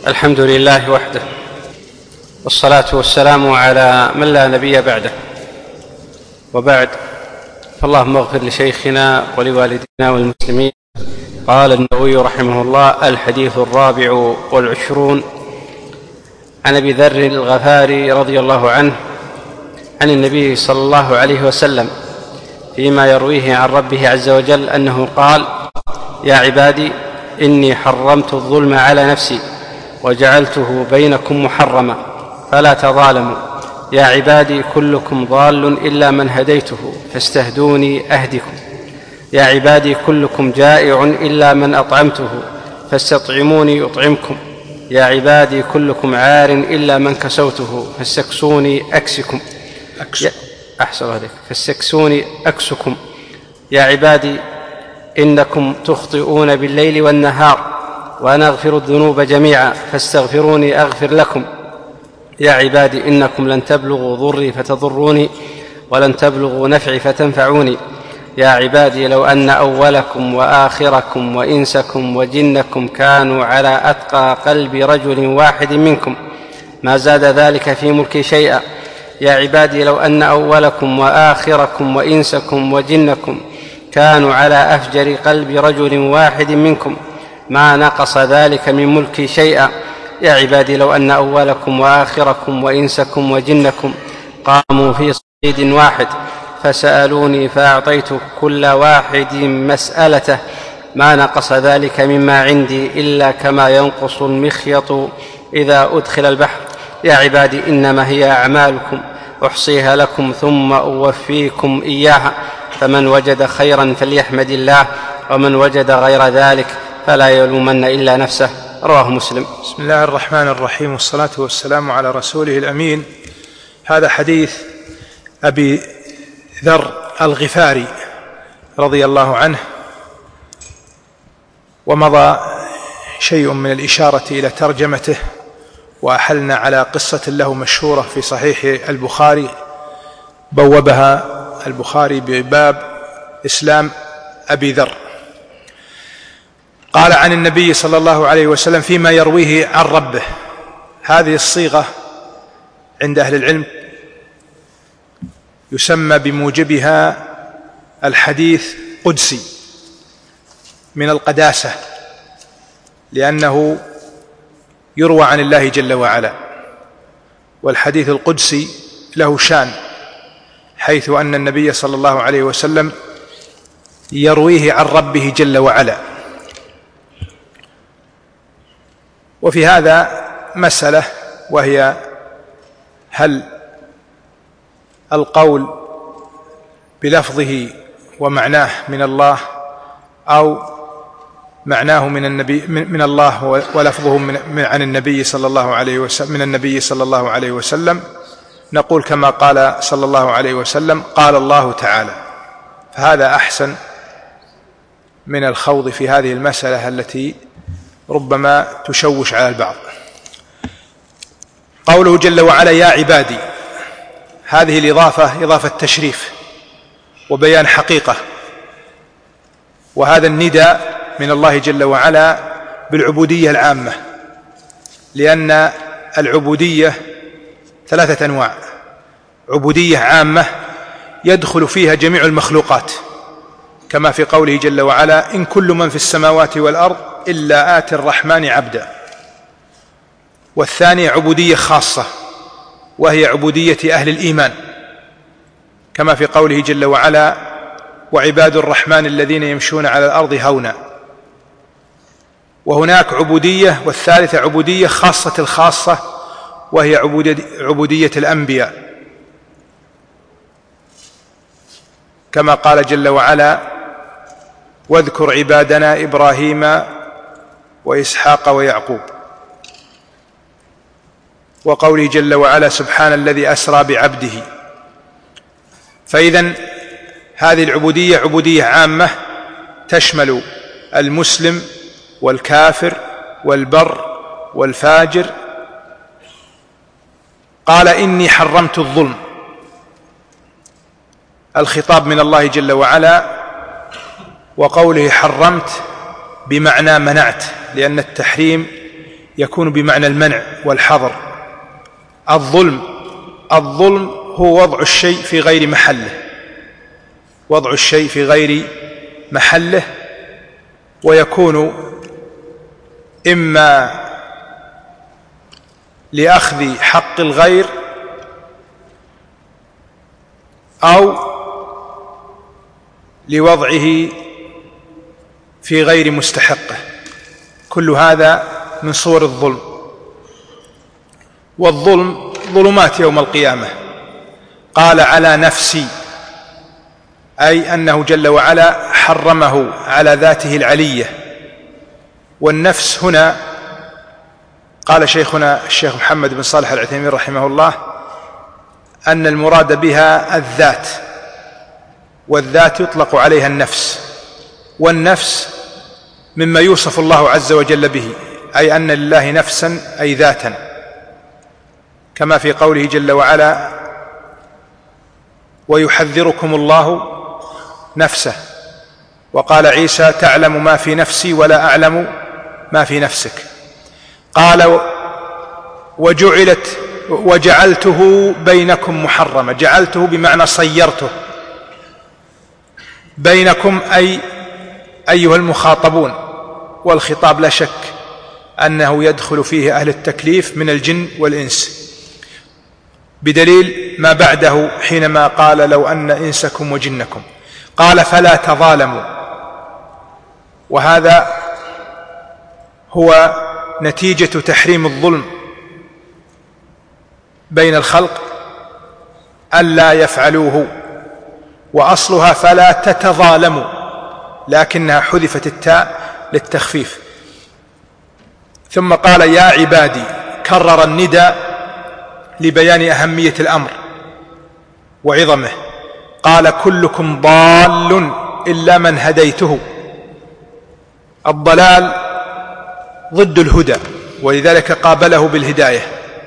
الحمد لله وحده، والصلاة والسلام على من لا نبي بعده، وبعد، فاللهم اغفر لشيخنا ولوالدينا والمسلمين. قال النووي رحمه الله: الحديث 24 عن أبي ذر الغفاري رضي الله عنه عن النبي صلى الله عليه وسلم فيما يرويه عن ربه عز وجل أنه قال: يا عبادي إني حرمت الظلم على نفسي وجعلته بينكم محرما فلا تظالموا. يا عبادي كلكم ضال إلا من هديته فاستهدوني أهدكم. يا عبادي كلكم جائع إلا من أطعمته فاستطعموني أطعمكم. يا عبادي كلكم عار إلا من كسوته فاستكسوني أكسكم. أحسن عليك، فاستكسوني أكسكم. يا عبادي إنكم تخطئون بالليل والنهار وأنا أغفر الذنوب جميعا فاستغفروني أغفر لكم. يا عبادي إنكم لن تبلغوا ضري فتضروني ولن تبلغوا نفعي فتنفعوني. يا عبادي لو أن أولكم وآخركم وإنسكم وجنكم كانوا على أتقى قلب رجل واحد منكم ما زاد ذلك في ملكي شيئا. يا عبادي لو أن أولكم وآخركم وإنسكم وجنكم كانوا على أفجر قلب رجل واحد منكم ما نقص ذلك من ملكي شيئا. يا عبادي لو أن أولكم وآخركم وإنسكم وجنكم قاموا في صعيد واحد فسألوني فأعطيت كل واحد مسألته ما نقص ذلك مما عندي إلا كما ينقص المخيط إذا أدخل البحر. يا عبادي إنما هي أعمالكم أحصيها لكم ثم أوفيكم إياها، فمن وجد خيرا فليحمد الله ومن وجد غير ذلك فلا يلومن إلا نفسه. رواه مسلم. بسم الله الرحمن الرحيم، والصلاة والسلام على رسوله الأمين. هذا حديث أبي ذر الغفاري رضي الله عنه، ومضى شيء من الإشارة إلى ترجمته، وأحلنا على قصة له مشهورة في صحيح البخاري، بوبها البخاري بباب إسلام أبي ذر. قال عن النبي صلى الله عليه وسلم فيما يرويه عن ربه. هذه الصيغة عند أهل العلم يسمى بموجبها الحديث قدسي من القداسة، لأنه يروى عن الله جل وعلا، والحديث القدسي له شان، حيث أن النبي صلى الله عليه وسلم يرويه عن ربه جل وعلا. وفي هذا مسألة، وهي هل القول بلفظه ومعناه من الله، أو معناه من الله ولفظه عن النبي صلى الله عليه وسلم من النبي صلى الله عليه وسلم. نقول كما قال صلى الله عليه وسلم: قال الله تعالى. فهذا أحسن من الخوض في هذه المسألة التي ربما تشوش على البعض. قوله جل وعلا: يا عبادي، هذه الإضافة إضافة تشريف وبيان حقيقة، وهذا النداء من الله جل وعلا بالعبودية العامة، لأن العبودية 3 أنواع: عبودية عامة يدخل فيها جميع المخلوقات، كما في قوله جل وعلا: إن كل من في السماوات والأرض إلا آتي الرحمن عبدا. والثانية عبودية خاصة، وهي عبودية أهل الإيمان، كما في قوله جل وعلا: وعباد الرحمن الذين يمشون على الأرض هونا. وهناك عبودية، والثالثة عبودية خاصة الخاصة، وهي عبودية الأنبياء، كما قال جل وعلا: واذكر عبادنا إبراهيم وإسحاق ويعقوب. وقوله جل وعلا: سبحان الذي أسرى بعبده. فإذن هذه العبودية عبودية عامة تشمل المسلم والكافر والبر والفاجر. قال: إني حرمت الظلم. الخطاب من الله جل وعلا، وقوله حرمت بمعنى منعت، لأن التحريم يكون بمعنى المنع والحظر. الظلم هو وضع الشيء في غير محله، وضع الشيء في غير محله، ويكون إما لأخذ حق الغير أو لوضعه في غير مستحقه. كل هذا من صور الظلم. والظلم ظلمات يوم القيامة. قال على نفسي، أي أنه جل وعلا حرمه على ذاته العلية. والنفس هنا قال شيخنا الشيخ محمد بن صالح العثيمين رحمه الله أن المراد بها الذات، والذات يطلق عليها النفس، والنفس مما يوصف الله عز وجل به، أي أن لله نفسا أي ذاتا، كما في قوله جل وعلا ويحذركم الله نفسه. وقال عيسى تعلم ما في نفسي ولا أعلم ما في نفسك. قال وجعلته بينكم محرما. جعلته بمعنى صيرته بينكم، أي أيها المخاطبون. والخطاب لا شك أنه يدخل فيه أهل التكليف من الجن والإنس، بدليل ما بعده حينما قال لو أن إنسكم وجنكم. قال فلا تظالموا، وهذا هو نتيجة تحريم الظلم بين الخلق ألا يفعلوه، وأصلها فلا تتظالموا، لكنها حذفت التاء للتخفيف. ثم قال يا عبادي، كرر النداء لبيان أهمية الأمر وعظمه. قال كلكم ضال إلا من هديته. الضلال ضد الهدى، ولذلك قابله بالهداية،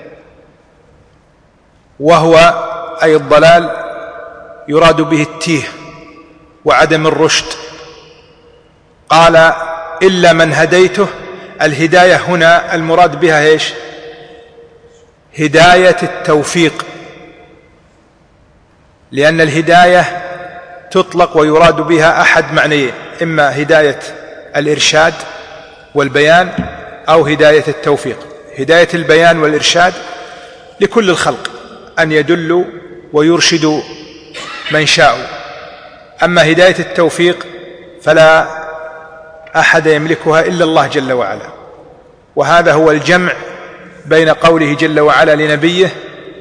وهو أي الضلال يراد به التيه وعدم الرشد. قال إلا من هديته. الهداية هنا المراد بها إيش؟ هداية التوفيق، لأن الهداية تطلق ويراد بها أحد معنيين: إما هداية الإرشاد والبيان، أو هداية التوفيق. هداية البيان والإرشاد لكل الخلق أن يدلوا ويرشدوا من شاءوا، أما هداية التوفيق فلا أحد يملكها إلا الله جل وعلا. وهذا هو الجمع بين قوله جل وعلا لنبيه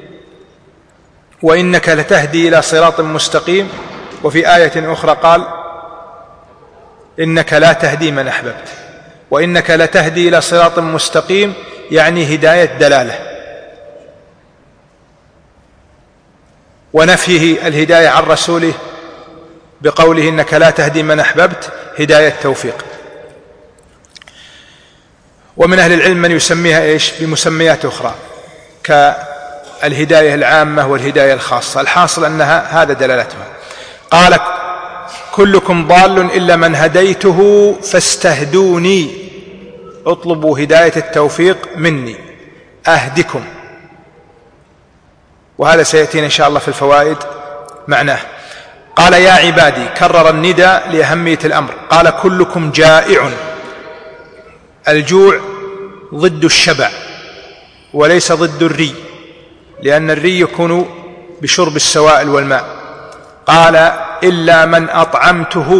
وإنك لتهدي إلى صراط مستقيم، وفي آية أخرى قال إنك لا تهدي من أحببت. وإنك لتهدي إلى صراط مستقيم يعني هداية دلالة، ونفيه الهداية عن رسوله بقوله إنك لا تهدي من أحببت هداية توفيق. ومن أهل العلم من يسميها إيش؟ بمسميات أخرى كالهداية العامة والهداية الخاصة. الحاصل أنها هذا دلالتها. قال كلكم ضال إلا من هديته فاستهدوني، اطلبوا هداية التوفيق مني أهدكم. وهذا سيأتينا إن شاء الله في الفوائد معناه. قال يا عبادي، كرر النداء لأهمية الأمر. قال كلكم جائع. الجوع ضد الشبع وليس ضد الري، لأن الري يكون بشرب السوائل والماء. قال إلا من أطعمته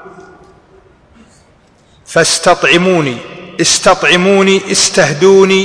فاستطعموني. استطعموني، استهدوني،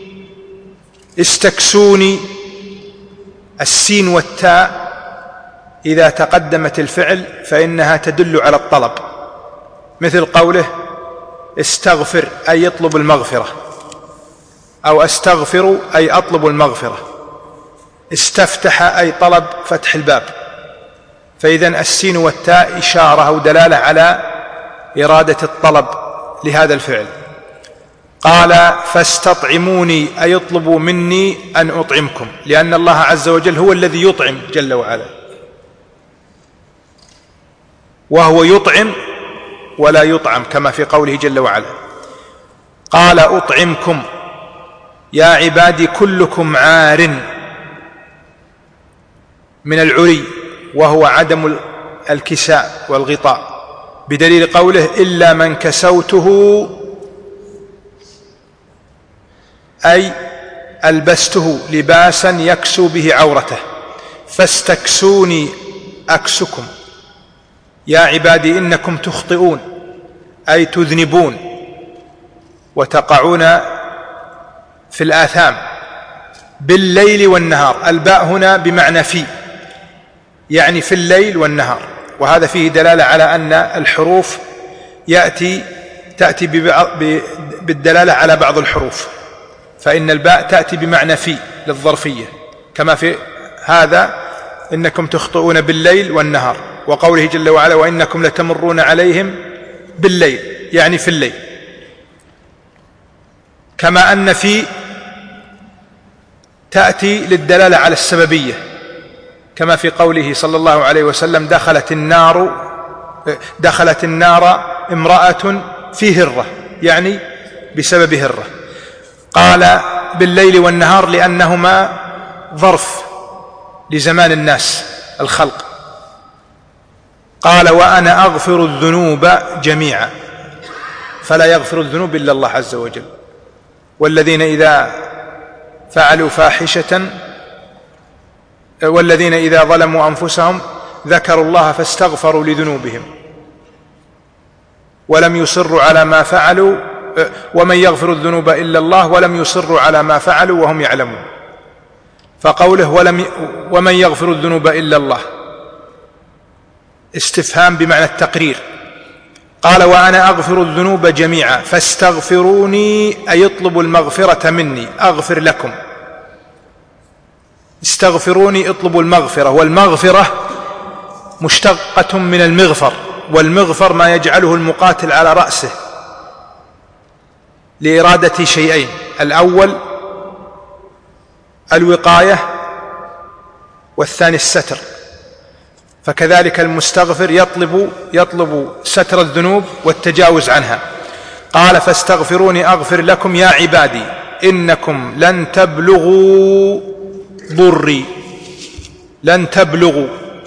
استكسوني. السين والتاء إذا تقدمت الفعل فإنها تدل على الطلب، مثل قوله استغفر أي يطلب المغفرة، أو استغفر أي أطلب المغفرة. استفتح أي طلب فتح الباب. فإذن السين والتاء إشارة أو دلالة على إرادة الطلب لهذا الفعل. قال فاستطعموني أي اطلبوا مني أن أطعمكم، لأن الله عز وجل هو الذي يطعم جل وعلا، وهو يطعم ولا يطعم كما في قوله جل وعلا. قال أطعمكم يا عبادي كلكم عار من العري وهو عدم الكساء والغطاء، بدليل قوله إلا من كسوته أي ألبسته لباسا يكسو به عورته، فاستكسوني أكسكم. يا عبادي إنكم تخطئون أي تذنبون وتقعون في الآثام بالليل والنهار. الباء هنا بمعنى في، يعني في الليل والنهار، وهذا فيه دلالة على أن الحروف تأتي بالدلالة على بعض الحروف، فإن الباء تأتي بمعنى في للظرفية، كما في هذا إنكم تخطئون بالليل والنهار، وقوله جل وعلا وإنكم لتمرون عليهم بالليل يعني في الليل. كما أن في تأتي للدلالة على السببية، كما في قوله صلى الله عليه وسلم دخلت النار امرأة في هرة، يعني بسبب هرة. قال بالليل والنهار لأنهما ظرف لزمان الناس الخلق. قال وأنا أغفر الذنوب جميعا، فلا يغفر الذنوب إلا الله عز وجل. والذين إذا ظلموا أنفسهم ذكروا الله فاستغفروا لذنوبهم ولم يصروا على ما فعلوا، ومن يغفر الذنوب إلا الله ولم يصروا على ما فعلوا وهم يعلمون. فقوله ومن يغفر الذنوب إلا الله استفهام بمعنى التقرير. قال وأنا أغفر الذنوب جميعا فاستغفروني أي اطلبوا المغفرة مني أغفر لكم. استغفروني اطلبوا المغفرة، والمغفرة مشتقة من المغفر، والمغفر ما يجعله المقاتل على رأسه لإرادة شيئين: الأول الوقاية، والثاني الستر. فكذلك المستغفر يطلب ستر الذنوب والتجاوز عنها. قال فاستغفروني أغفر لكم يا عبادي إنكم لن تبلغوا ضري. لن تبلغوا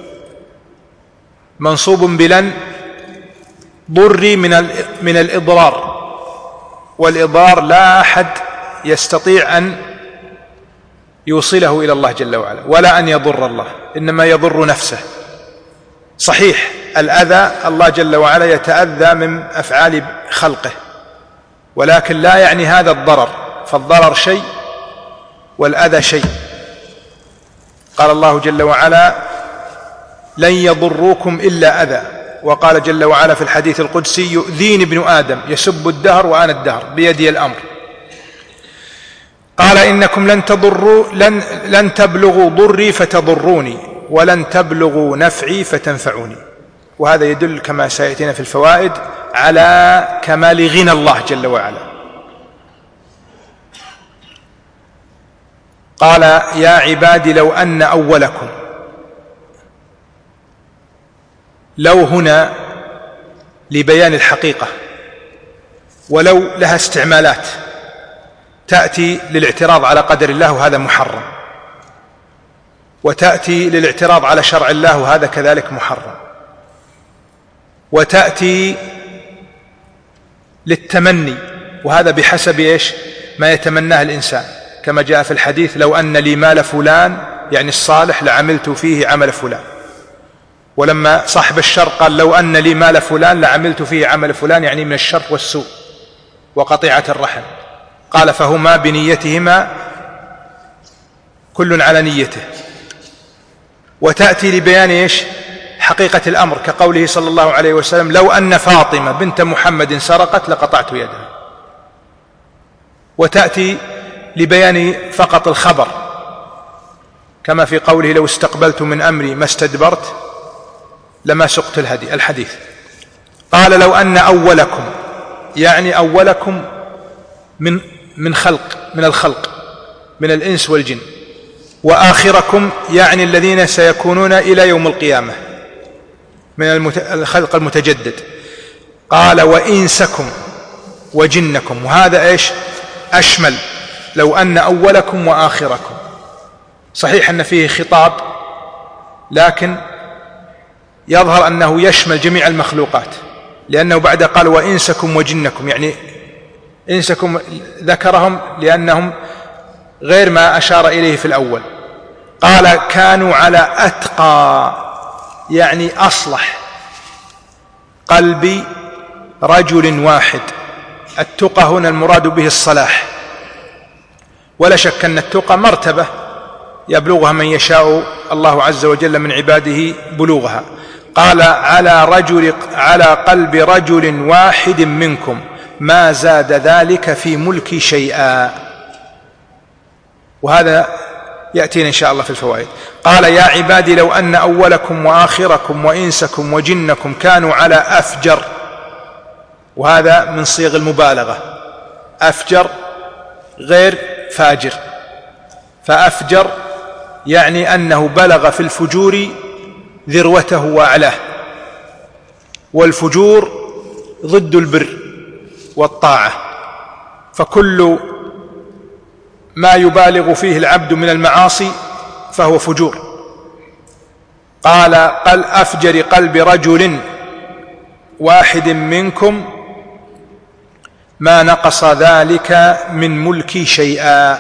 منصوب بلن، ضري من الإضرار، والإضرار لا أحد يستطيع أن يوصله إلى الله جل وعلا ولا أن يضر الله، إنما يضر نفسه. صحيح الأذى الله جل وعلا يتأذى من أفعال خلقه، ولكن لا يعني هذا الضرر، فالضرر شيء والأذى شيء. قال الله جل وعلا لن يضروكم إلا أذى، وقال جل وعلا في الحديث القدسي يؤذيني ابن آدم يسب الدهر وأنا الدهر بيدي الأمر. قال إنكم لن تبلغوا ضري فتضروني ولن تبلغوا نفعي فتنفعوني. وهذا يدل كما سيأتينا في الفوائد على كمال غنى الله جل وعلا. قال يا عبادي لو أن أولكم، لو هنا لبيان الحقيقة، ولو لها استعمالات تأتي للاعتراض على قدر الله وهذا محرم، وتأتي للاعتراض على شرع الله وهذا كذلك محرم، وتأتي للتمني وهذا بحسب ما يتمناه الإنسان، كما جاء في الحديث لو أن لي مال فلان يعني الصالح لعملت فيه عمل فلان. ولما صاحب الشر قال لو أن لي مال فلان لعملت فيه عمل فلان، يعني من الشر والسوء وقطيعة الرحم. قال فهما بنيتهما كل على نيته. وتأتي لبيان حقيقة الأمر، كقوله صلى الله عليه وسلم لو أن فاطمة بنت محمد سرقت لقطعت يدها. وتأتي لبيان فقط الخبر، كما في قوله لو استقبلت من أمري ما استدبرت لما سقت الحديث. قال لو أن أولكم، يعني أولكم من الخلق من الإنس والجن، وآخركم يعني الذين سيكونون إلى يوم القيامة من الخلق المتجدد. قال وإنسكم وجنكم، وهذا أشمل، لو أن أولكم وآخركم. صحيح أن فيه خطاب، لكن يظهر أنه يشمل جميع المخلوقات، لأنه بعد قال وإنسكم وجنكم، يعني إنسكم ذكرهم لأنهم غير ما أشار إليه في الأول. قال كانوا على أتقى، يعني أصلح قلب رجل واحد. التقى هنا المراد به الصلاح، ولا شك أن التقى مرتبة يبلغها من يشاء الله عز وجل من عباده بلوغها. قال على قلب رجل واحد منكم ما زاد ذلك في ملكي شيئا. وهذا يأتينا إن شاء الله في الفوائد. قال يا عبادي لو أن أولكم وآخركم وإنسكم وجنكم كانوا على أفجر، وهذا من صيغ المبالغة، أفجر غير فاجر، فأفجر يعني أنه بلغ في الفجور ذروته وأعلاه، والفجور ضد البر والطاعة، فكل ما يبالغ فيه العبد من المعاصي فهو فجور. قال أفجر قلب رجل واحد منكم ما نقص ذلك من ملكي شيئا.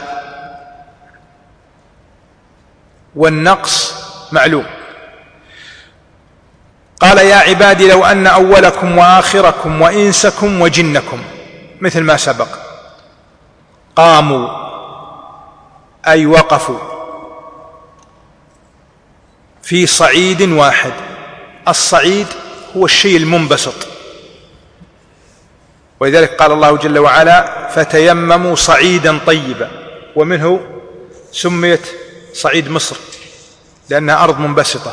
والنقص معلوم. قال يا عبادي لو أن أولكم وآخركم وإنسكم وجنكم، مثل ما سبق، قاموا أي وقفوا في صعيد واحد. الصعيد هو الشيء المنبسط، ولذلك قال الله جل وعلا فتيمموا صعيدا طيبا، ومنه سميت صعيد مصر لأنها أرض منبسطة.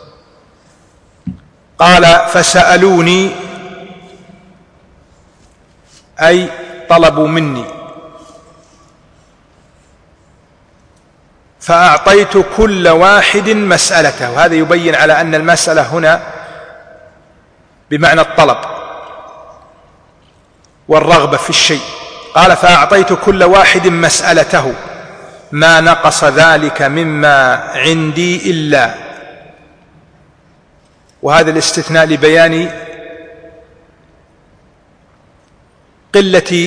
قال فسألوني أي طلبوا مني، فأعطيت كل واحد مسألته. وهذا يبين على أن المسألة هنا بمعنى الطلب والرغبة في الشيء. قال فأعطيت كل واحد مسألته ما نقص ذلك مما عندي إلا. وهذا الاستثناء لبيان قلة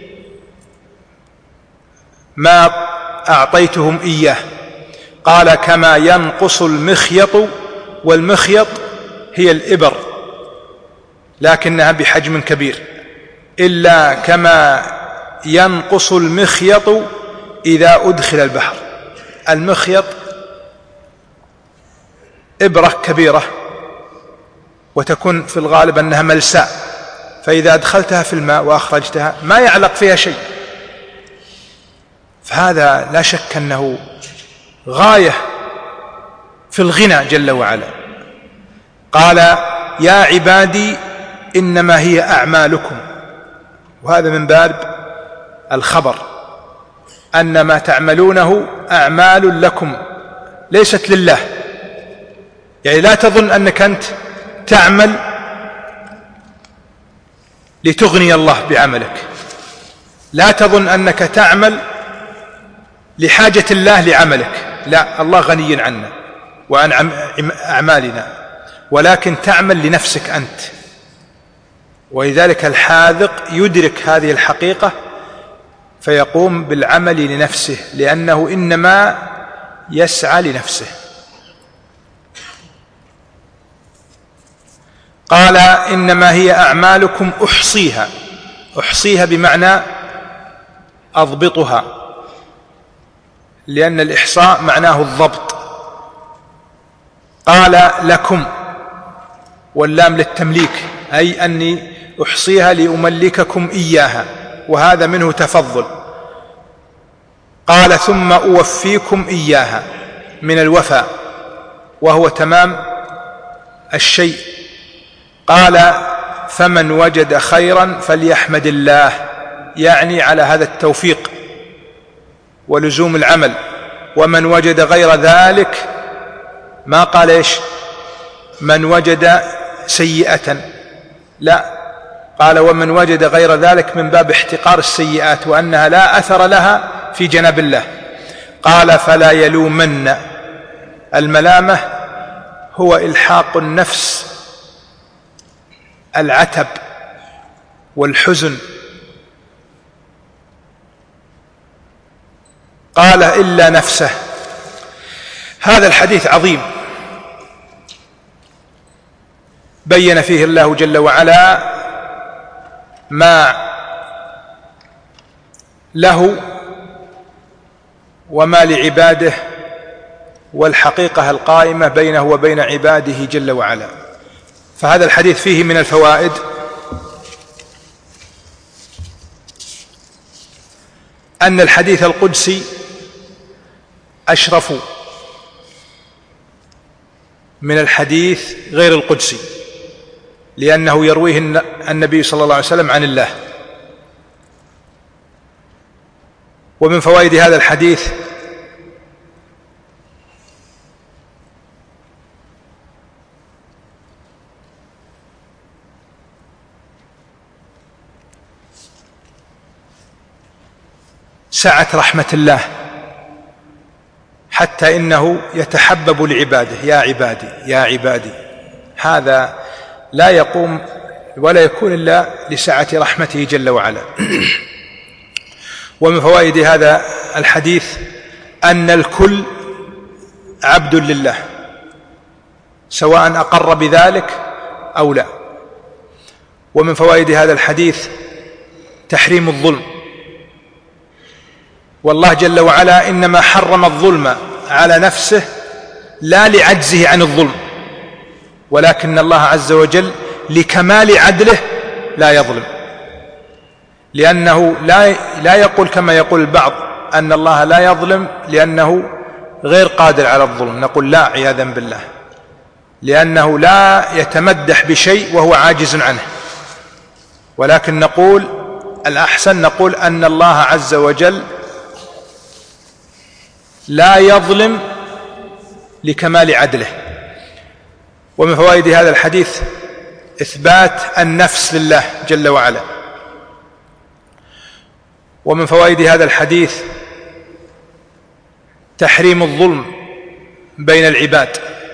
ما أعطيتهم إياه. قال كما ينقص المخيط، والمخيط هي الإبر لكنها بحجم كبير، إلا كما ينقص المخيط إذا أدخل البحر. المخيط إبرة كبيرة وتكون في الغالب أنها ملساء، فإذا أدخلتها في الماء وأخرجتها ما يعلق فيها شيء، فهذا لا شك أنه غاية في الغنى جل وعلا. قال يا عبادي إنما هي أعمالكم، وهذا من باب الخبر أن ما تعملونه أعمال لكم ليست لله. يعني لا تظن أنك أنت تعمل لتغني الله بعملك، لا تظن أنك تعمل لحاجة الله لعملك، لا، الله غني عنا وعن أعمالنا، ولكن تعمل لنفسك أنت. ولذلك الحاذق يدرك هذه الحقيقة فيقوم بالعمل لنفسه، لأنه إنما يسعى لنفسه. قال إنما هي أعمالكم أحصيها. أحصيها بمعنى أضبطها، لأن الإحصاء معناه الضبط. قال لكم، واللام للتمليك، أي أني أحصيها لأملككم إياها، وهذا منه تفضل. قال ثم أوفيكم إياها، من الوفاء وهو تمام الشيء. قال فمن وجد خيرا فليحمد الله، يعني على هذا التوفيق ولزوم العمل. ومن وجد غير ذلك، ما قال إيش من وجد سيئة، لا، قال ومن وجد غير ذلك من باب احتقار السيئات وأنها لا أثر لها في جناب الله. قال: فلا يلومن. الملامة هو إلحاق النفس العتب والحزن. قال: إلا نفسه. هذا الحديث عظيم بين فيه الله جل وعلا ما له وما لعباده والحقيقة القائمة بينه وبين عباده جل وعلا. فهذا الحديث فيه من الفوائد أن الحديث القدسي أشرف من الحديث غير القدسي، لأنه يرويه النبي صلى الله عليه وسلم عن الله. ومن فوائد هذا الحديث سعة رحمة الله، حتى إنه يتحبب لعباده: يا عبادي يا عبادي. هذا لا يقوم ولا يكون إلا لسعة رحمته جل وعلا. ومن فوائد هذا الحديث أن الكل عبد لله، سواء أقر بذلك أو لا. ومن فوائد هذا الحديث تحريم الظلم، والله جل وعلا إنما حرم الظلم على نفسه لا لعجزه عن الظلم، ولكن الله عز وجل لكمال عدله لا يظلم، لأنه لا يقول كما يقول البعض أن الله لا يظلم لأنه غير قادر على الظلم. نقول لا، عياذا بالله، لأنه لا يتمدح بشيء وهو عاجز عنه، ولكن نقول الأحسن نقول أن الله عز وجل لا يظلم لكمال عدله. ومن فوائد هذا الحديث إثبات النفس لله جل وعلا. ومن فوائد هذا الحديث تحريم الظلم بين العباد،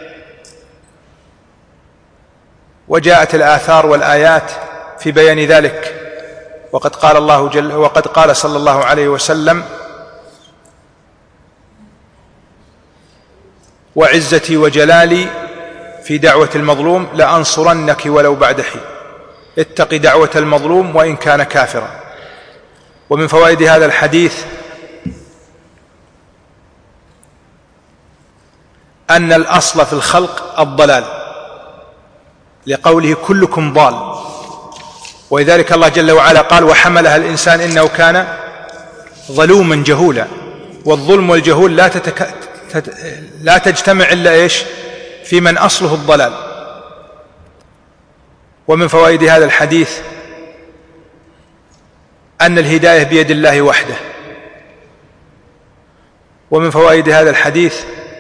وجاءت الآثار والآيات في بيان ذلك. وقد قال صلى الله عليه وسلم: وعزتي وجلالي في دعوة المظلوم لأنصرنك ولو بعد حين، اتق دعوة المظلوم وإن كان كافرا. ومن فوائد هذا الحديث أن الأصل في الخلق الضلال، لقوله: كلكم ضال. ولذلك الله جل وعلا قال: وحملها الإنسان إنه كان ظلوما جهولا. والظلم والجهول لا تجتمع إلا إيش؟ في من أصله الضلال. ومن فوائد هذا الحديث أن الهداية بيد الله وحده. ومن فوائد هذا الحديث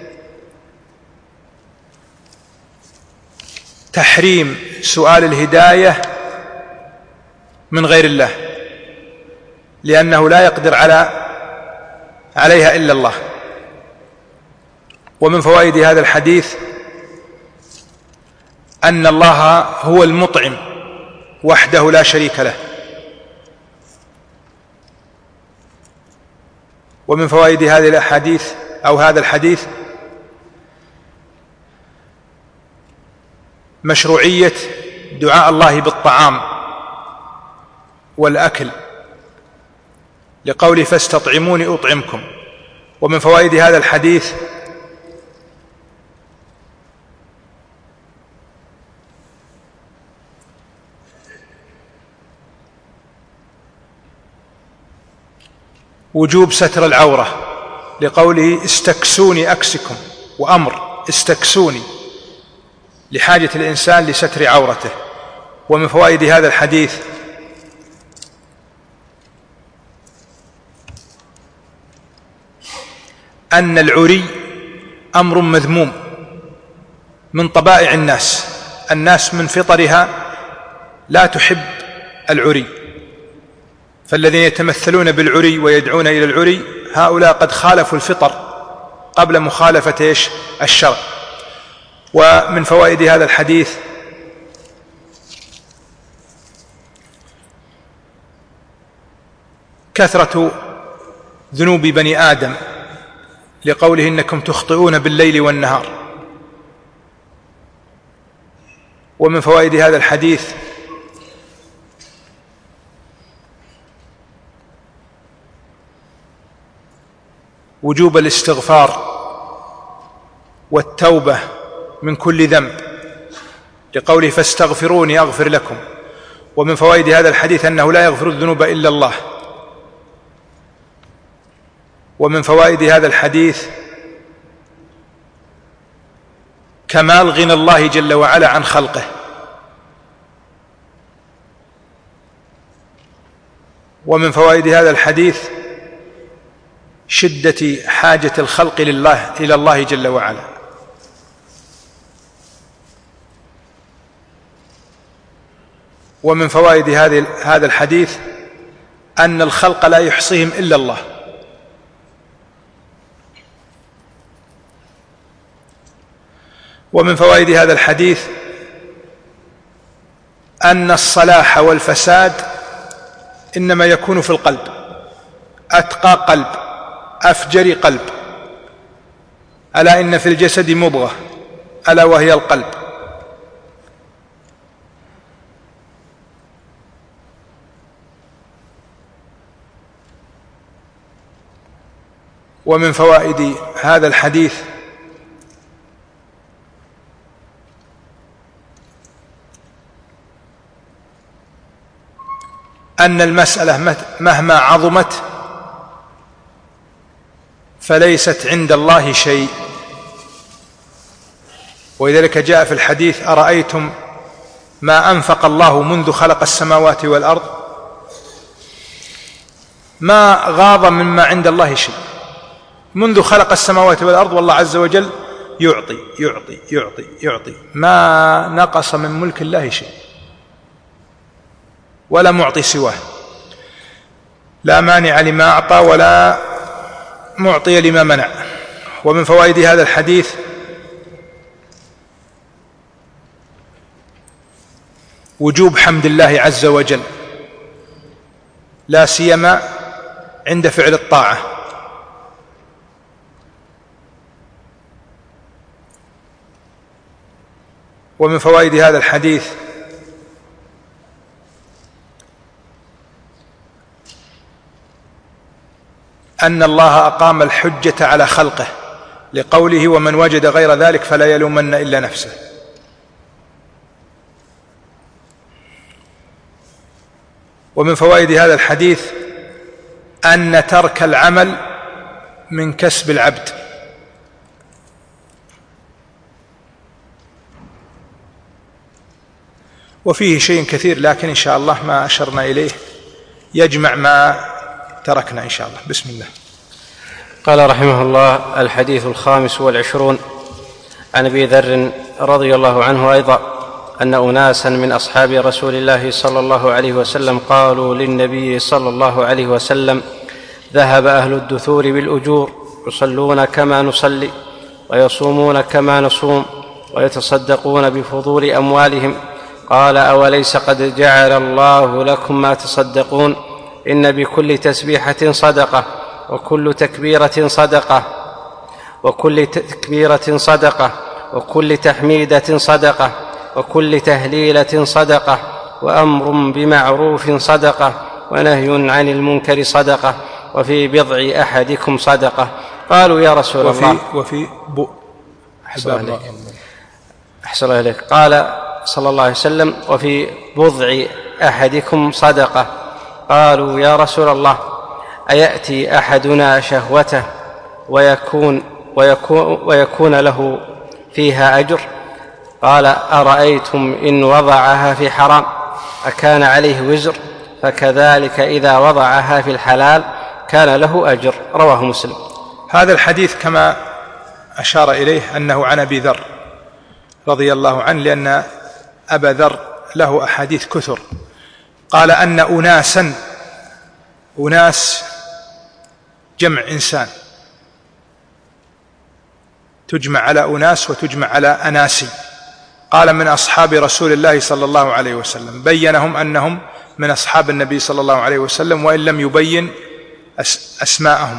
تحريم سؤال الهداية من غير الله، لأنه لا يقدر عليها إلا الله. ومن فوائد هذا الحديث أن الله هو المطعم وحده لا شريك له. ومن فوائد هذه الأحاديث أو هذا الحديث مشروعية دعاء الله بالطعام والأكل، لقوله: فاستطعموني أطعمكم. ومن فوائد هذا الحديث وجوب ستر العورة، لقوله: استكسوني أكسكم، وأمر استكسوني، لحاجة الإنسان لستر عورته. ومن فوائد هذا الحديث أن العري أمر مذموم من طبائع الناس من فطرها لا تحب العري، فالذين يتمثلون بالعري ويدعون إلى العري هؤلاء قد خالفوا الفطر قبل مخالفة الشرع. ومن فوائد هذا الحديث كثرة ذنوب بني آدم، لقوله إنكم تخطئون بالليل والنهار. ومن فوائد هذا الحديث وجوب الاستغفار والتوبة من كل ذنب، لقوله فاستغفروني أغفر لكم. ومن فوائد هذا الحديث أنه لا يغفر الذنوب إلا الله. ومن فوائد هذا الحديث كمال غنى الله جل وعلا عن خلقه. ومن فوائد هذا الحديث شدة حاجة الخلق إلى الله جل وعلا. ومن فوائد هذا الحديث أن الخلق لا يحصيهم إلا الله. ومن فوائد هذا الحديث أن الصلاح والفساد إنما يكون في القلب، أتقى قلب، أفجر قلب. ألا إن في الجسد مضغة ألا وهي القلب. ومن فوائد هذا الحديث أن المسألة مهما عظمت فليست عند الله شيء. ولذلك جاء في الحديث أرأيتم ما أنفق الله منذ خلق السماوات والأرض، ما غاض مما عند الله شيء. منذ خلق السماوات والأرض والله عز وجل يعطي يعطي يعطي يعطي، ما نقص من ملك الله شيء، ولا معطي سواه، لا مانع لما أعطى ولا معطي لما منع. ومن فوائد هذا الحديث وجوب حمد الله عز وجل، لا سيما عند فعل الطاعة. ومن فوائد هذا الحديث أن الله أقام الحجة على خلقه، لقوله ومن وجد غير ذلك فلا يلومن إلا نفسه. ومن فوائد هذا الحديث أن ترك العمل من كسب العبد. وفيه شيء كثير، لكن إن شاء الله ما أشرنا إليه يجمع ما تركنا إن شاء الله. بسم الله. قال رحمه الله: الحديث 25 عن أبي ذر رضي الله عنه أيضا أن أناسا من أصحاب رسول الله صلى الله عليه وسلم قالوا للنبي صلى الله عليه وسلم: ذهب أهل الدثور بالأجور، يصلون كما نصلي ويصومون كما نصوم ويتصدقون بفضول أموالهم. قال: أوليس قد جعل الله لكم ما تصدقون؟ إن بكل تسبيحة صدقة، وكل تكبيرة صدقة، وكل تكبيرة صدقة، وكل تحميدة صدقة، وكل تهليلة صدقة، وأمر بمعروف صدقة، ونهي عن المنكر صدقة، وفي بضع أحدكم صدقة. قالوا: يا رسول الله. أحسن الله إليك. قال صلى الله عليه وسلم: وفي بضع أحدكم صدقة. قالوا: يا رسول الله، أيأتي أحدنا شهوته ويكون له فيها أجر؟ قال: أرأيتم إن وضعها في حرام أكان عليه وزر؟ فكذلك إذا وضعها في الحلال كان له أجر. رواه مسلم. هذا الحديث كما أشار إليه أنه عن أبي ذر رضي الله عنه، لأن أبا ذر له أحاديث كثر. قال أن أناس جمع إنسان، تجمع على أناس وتجمع على أناسي. قال من أصحاب رسول الله صلى الله عليه وسلم، بينهم أنهم من أصحاب النبي صلى الله عليه وسلم وإن لم يبين أسماءهم.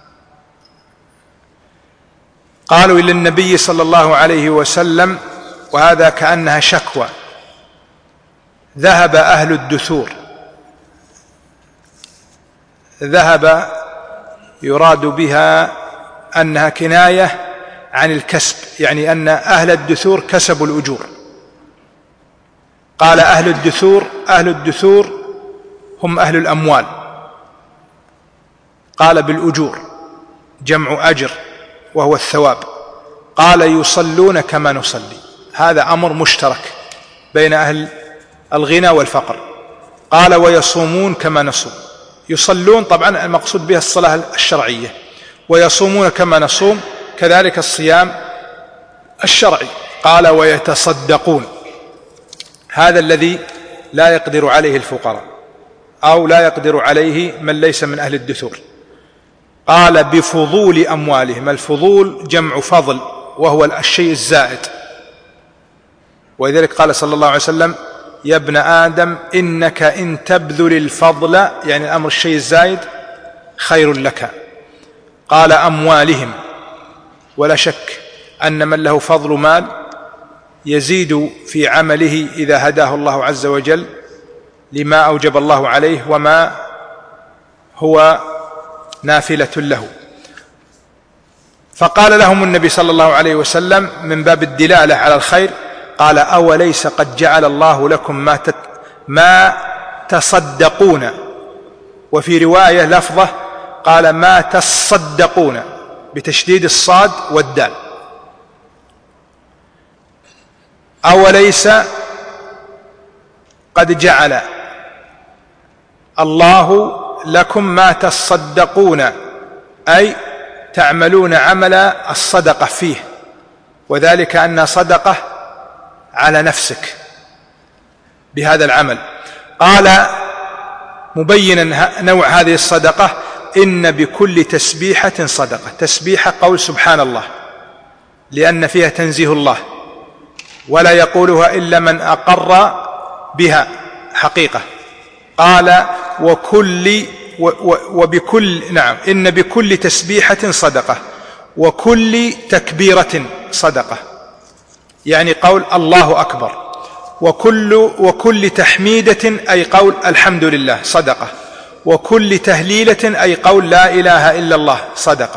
قالوا إلى النبي صلى الله عليه وسلم، وهذا كأنها شكوى، ذهب أهل الدثور. ذهب يراد بها أنها كناية عن الكسب، يعني أن أهل الدثور كسبوا الأجور. قال أهل الدثور هم أهل الأموال، قال بالأجور، جمع أجر وهو الثواب. قال يصلون كما نصلي، هذا أمر مشترك بين أهل الغنى والفقر. قال ويصومون كما نصوم، يصلون طبعا المقصود بها الصلاة الشرعية، ويصومون كما نصوم كذلك الصيام الشرعي. قال ويتصدقون، هذا الذي لا يقدر عليه الفقراء أو لا يقدر عليه من ليس من أهل الدثور. قال بفضول أموالهم، الفضول جمع فضل وهو الشيء الزائد، ولذلك قال صلى الله عليه وسلم يا ابن آدم إنك إن تبذل الفضل، يعني الأمر الشيء الزائد، خير لك. قال أموالهم، ولا شك أن من له فضل مال يزيد في عمله إذا هداه الله عز وجل لما أوجب الله عليه وما هو نافلة له. فقال لهم النبي صلى الله عليه وسلم من باب الدلالة على الخير، قال أوليس قد جعل الله لكم ما تصدقون، وفي رواية لفظة قال ما تصدقون بتشديد الصاد والدال. أوليس قد جعل الله لكم ما تصدقون، أي تعملون عمل الصدقة فيه، وذلك أن صدقة على نفسك بهذا العمل. قال مبينا نوع هذه الصدقة إن بكل تسبيحة صدقة. تسبيحة قول سبحان الله، لأن فيها تنزيه الله، ولا يقولها إلا من أقر بها حقيقة. قال إن بكل تسبيحة صدقة وكل تكبيرة صدقة، يعني قول الله أكبر، وكل تحميدة أي قول الحمد لله صدقة، وكل تهليلة أي قول لا إله إلا الله صدقة،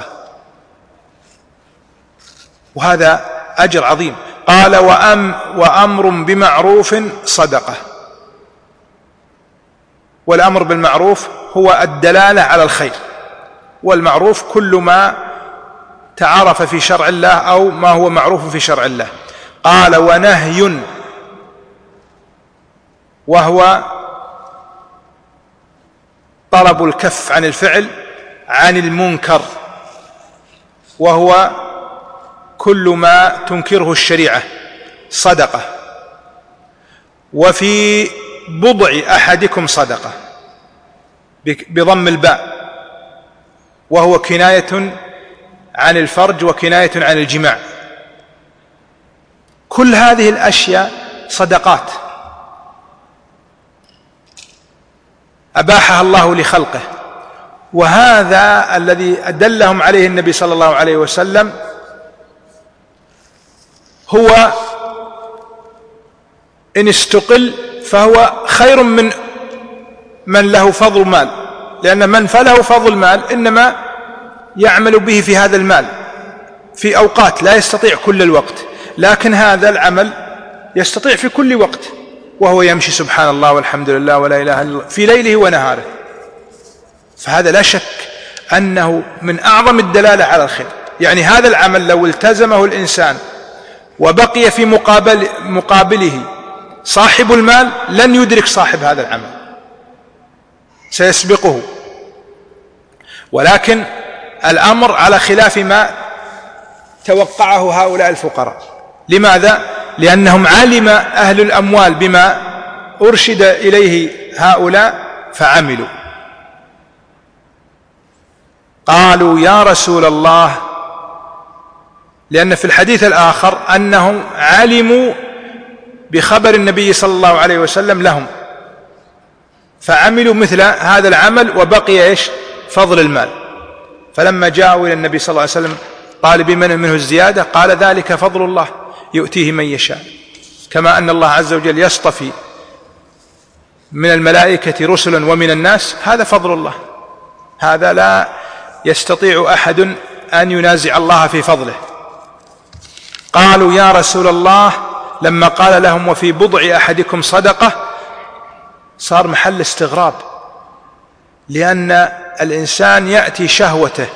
وهذا أجر عظيم. قال وأمر بمعروف صدقة، والأمر بالمعروف هو الدلالة على الخير، والمعروف كل ما تعرف في شرع الله أو ما هو معروف في شرع الله. قال ونهي، وهو طلب الكف عن الفعل عن المنكر، وهو كل ما تنكره الشريعة صدقة. وفي بضع أحدكم صدقة بضم الباء، وهو كناية عن الفرج وكناية عن الجماع. كل هذه الأشياء صدقات أباحها الله لخلقه، وهذا الذي أدلهم عليه النبي صلى الله عليه وسلم هو إن استقل فهو خير من له فضل مال، لأن من فله فضل مال إنما يعمل به في هذا المال في أوقات لا يستطيع كل الوقت، لكن هذا العمل يستطيع في كل وقت، وهو يمشي سبحان الله والحمد لله ولا إله إلا الله في ليله ونهاره. فهذا لا شك أنه من أعظم الدلالة على الخير. يعني هذا العمل لو التزمه الإنسان وبقي في مقابله صاحب المال لن يدرك صاحب هذا العمل، سيسبقه. ولكن الأمر على خلاف ما توقعه هؤلاء الفقراء. لماذا؟ لأنهم علم أهل الأموال بما أرشد إليه هؤلاء فعملوا. قالوا يا رسول الله، لأن في الحديث الآخر أنهم علموا بخبر النبي صلى الله عليه وسلم لهم فعملوا مثل هذا العمل وبقي إيش؟ فضل المال. فلما جاءوا إلى النبي صلى الله عليه وسلم طالبين منه الزيادة قال ذلك فضل الله يؤتيه من يشاء، كما أن الله عز وجل يصطفي من الملائكة رسلا ومن الناس، هذا فضل الله، هذا لا يستطيع أحد أن ينازع الله في فضله. قالوا يا رسول الله، لما قال لهم وفي بضع أحدكم صدقة صار محل استغراب، لأن الإنسان يأتي شهوته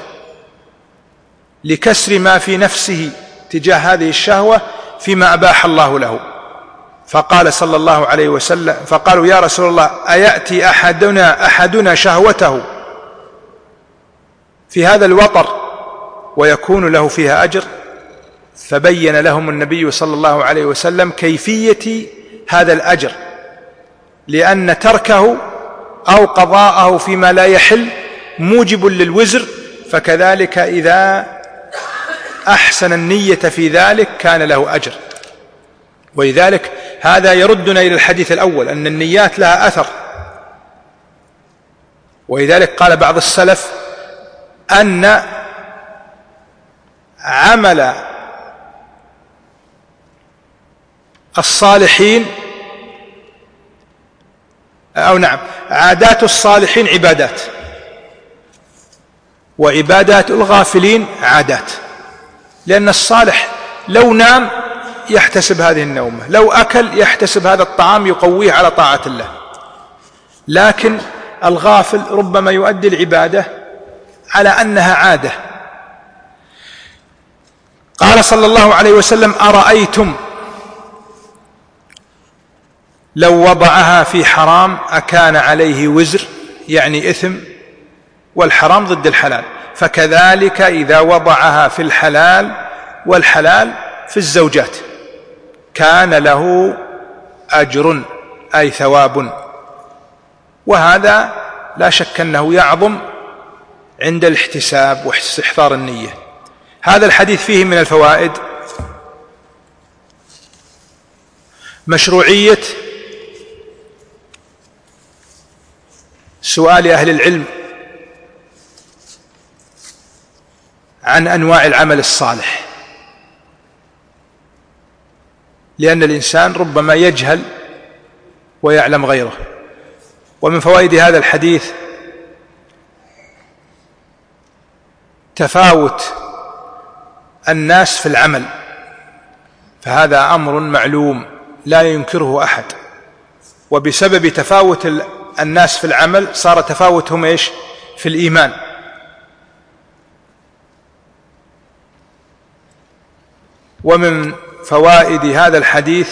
لكسر ما في نفسه تجاه هذه الشهوة فيما أباح الله له. فقال صلى الله عليه وسلم، فقالوا يا رسول الله أيأتي أحدنا شهوته في هذا الوطر ويكون له فيها أجر؟ فبين لهم النبي صلى الله عليه وسلم كيفية هذا الأجر، لأن تركه أو قضاءه فيما لا يحل موجب للوزر، فكذلك إذا أحسن النية في ذلك كان له أجر. ولذلك هذا يردنا إلى الحديث الأول أن النيات لها أثر. ولذلك قال بعض السلف أن عمل الصالحين عادات الصالحين عبادات، وعبادات الغافلين عادات، لأن الصالح لو نام يحتسب هذه النومة، لو أكل يحتسب هذا الطعام يقويه على طاعة الله، لكن الغافل ربما يؤدي العبادة على أنها عادة. قال صلى الله عليه وسلم أرأيتم لو وضعها في حرام أكان عليه وزر، يعني إثم، والحرام ضد الحلال، فكذلك إذا وضعها في الحلال والحلال في الزوجات كان له أجر أي ثواب. وهذا لا شك أنه يعظم عند الاحتساب واستحضار النية. هذا الحديث فيه من الفوائد مشروعية سؤال أهل العلم عن أنواع العمل الصالح، لأن الإنسان ربما يجهل ويعلم غيره. ومن فوائد هذا الحديث تفاوت الناس في العمل، فهذا أمر معلوم لا ينكره أحد، وبسبب تفاوت الناس في العمل صار تفاوتهم إيش؟ في الإيمان. ومن فوائد هذا الحديث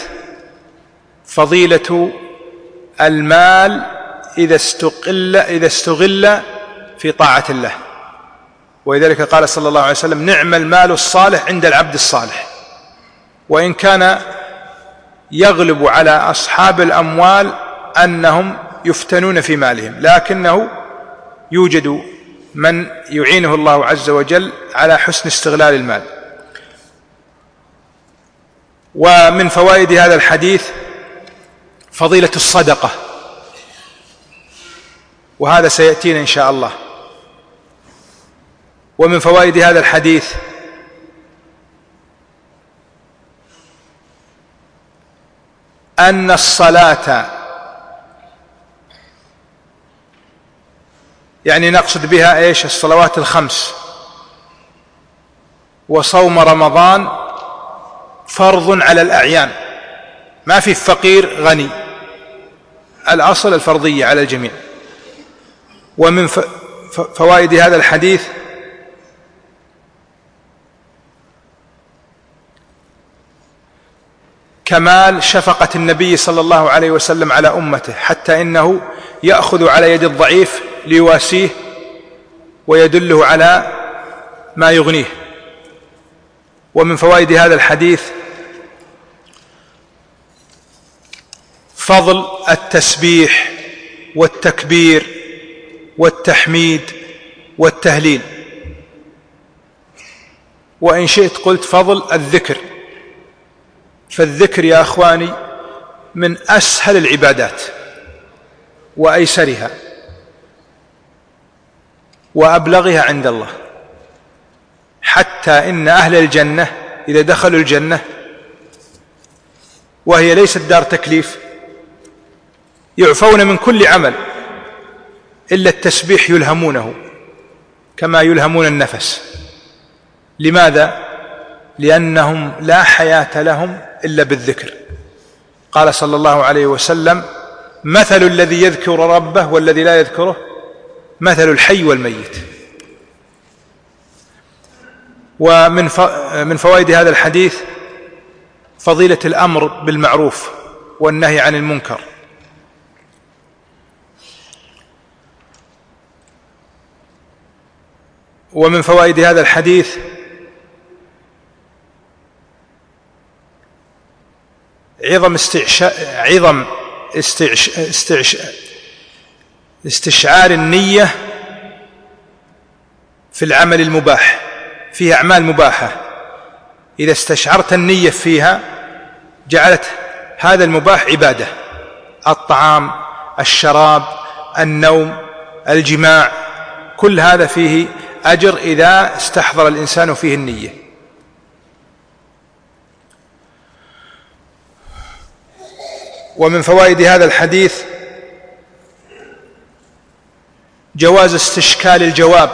فضيلة المال إذا استغل في طاعة الله. ولذلك قال صلى الله عليه وسلم نعم المال الصالح عند العبد الصالح. وإن كان يغلب على أصحاب الأموال أنهم يفتنون في مالهم، لكنه يوجد من يعينه الله عز وجل على حسن استغلال المال. ومن فوائد هذا الحديث فضيلة الصدقة، وهذا سيأتينا إن شاء الله. ومن فوائد هذا الحديث أن الصلاة، يعني نقصد بها إيش؟ الصلوات الخمس وصوم رمضان فرض على الأعيان، ما في فقير غني، الأصل الفرضية على الجميع. ومن فوائد هذا الحديث كمال شفقة النبي صلى الله عليه وسلم على أمته، حتى إنه يأخذ على يد الضعيف ليواسيه ويدله على ما يغنيه. ومن فوائد هذا الحديث فضل التسبيح والتكبير والتحميد والتهليل، وإن شئت قلت فضل الذكر، فالذكر يا أخواني من أسهل العبادات وأيسرها وأبلغها عند الله، حتى إن أهل الجنة إذا دخلوا الجنة وهي ليست دار تكليف يعفون من كل عمل إلا التسبيح يلهمونه كما يلهمون النفس. لماذا؟ لأنهم لا حياة لهم إلا بالذكر. قال صلى الله عليه وسلم: مثل الذي يذكر ربه والذي لا يذكره مثل الحي والميت. ومن فوائد هذا الحديث فضيلة الأمر بالمعروف والنهي عن المنكر، ومن فوائد هذا الحديث عظم استشعار النية في العمل المباح. فيها أعمال مباحة، إذا استشعرت النية فيها جعلت هذا المباح عبادة: الطعام، الشراب، النوم، الجماع، كل هذا فيه أجر إذا استحضر الإنسان فيه النية. ومن فوائد هذا الحديث جواز استشكال الجواب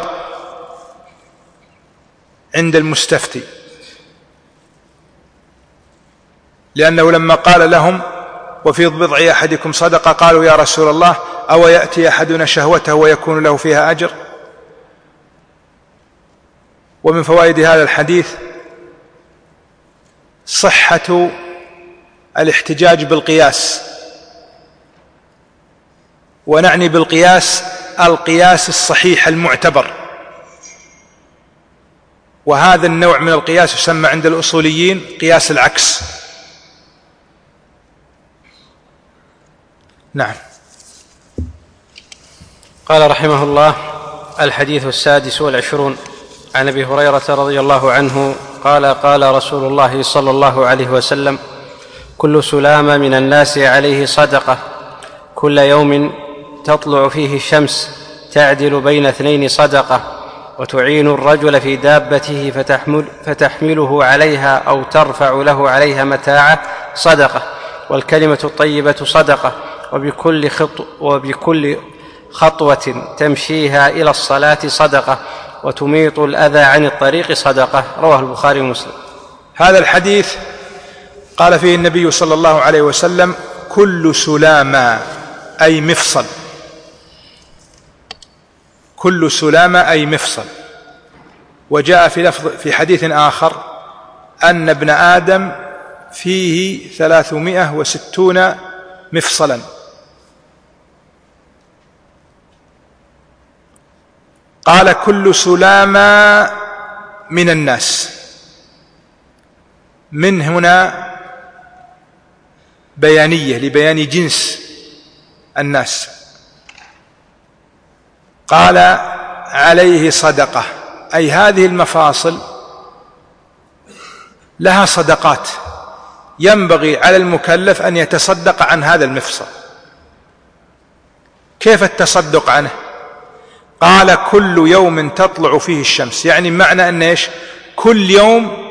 عند المستفتي، لأنه لما قال لهم: وفي بضع أحدكم صدقة، قالوا: يا رسول الله أو يأتي أحدنا شهوته ويكون له فيها أجر؟ ومن فوائد هذا الحديث صحة الاحتجاج بالقياس، ونعني بالقياس القياس الصحيح المعتبر، وهذا النوع من القياس يسمى عند الأصوليين قياس العكس. نعم. قال رحمه الله: الحديث 26 عن أبي هريرة رضي الله عنه قال: قال رسول الله صلى الله عليه وسلم: كل سلام من الناس عليه صدقة، كل يوم تطلع فيه الشمس تعدل بين 2 صدقة، وتعين الرجل في دابته فتحمله عليها أو ترفع له عليها متاعه صدقة، والكلمة الطيبة صدقة، وبكل خطوة تمشيها إلى الصلاة صدقة، وتميط الأذى عن الطريق صدقة. رواه البخاري ومسلم. هذا الحديث قال فيه النبي صلى الله عليه وسلم: كل سلامة أي مفصل، كل سلامة أي مفصل. وجاء في حديث آخر أن ابن آدم فيه 360 مفصلا. قال: كل سلامة من الناس، من هنا بيانية لبيان جنس الناس. قال: عليه صدقة، أي هذه المفاصل لها صدقات ينبغي على المكلف أن يتصدق عن هذا المفصل. كيف التصدق عنه؟ قال: كل يوم تطلع فيه الشمس، يعني معنى أن إيش؟ كل يوم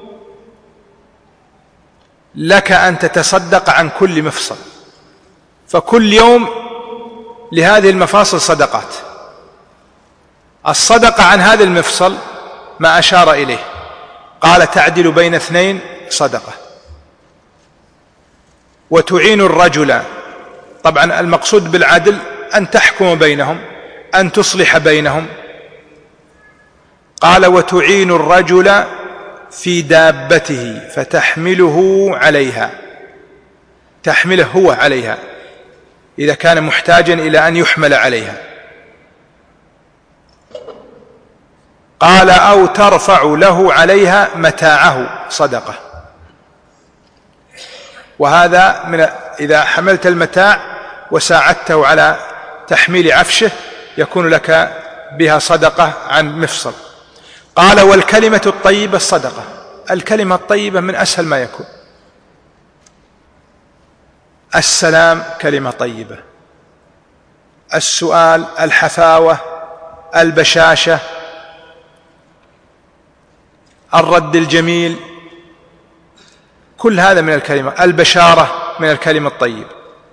لك أن تتصدق عن كل مفصل، فكل يوم لهذه المفاصل صدقات. الصدقة عن هذا المفصل ما أشار إليه، قال: تعدل بين 2 صدقة، وتعين الرجل. طبعا المقصود بالعدل أن تحكم بينهم، أن تصلح بينهم. قال: وتعين الرجل في دابته فتحمله عليها، تحمله هو عليها إذا كان محتاجا إلى أن يحمل عليها. قال: أو ترفع له عليها متاعه صدقة. وهذا من إذا حملت المتاع وساعدته على تحميل عفشه يكون لك بها صدقة عن مفصل. قال: والكلمة الطيبة الصدقة. الكلمة الطيبة من أسهل ما يكون. السلام كلمة طيبة، السؤال، الحفاوة، البشاشة، الرد الجميل، كل هذا من الكلمة. البشارة من الكلمة الطيبة.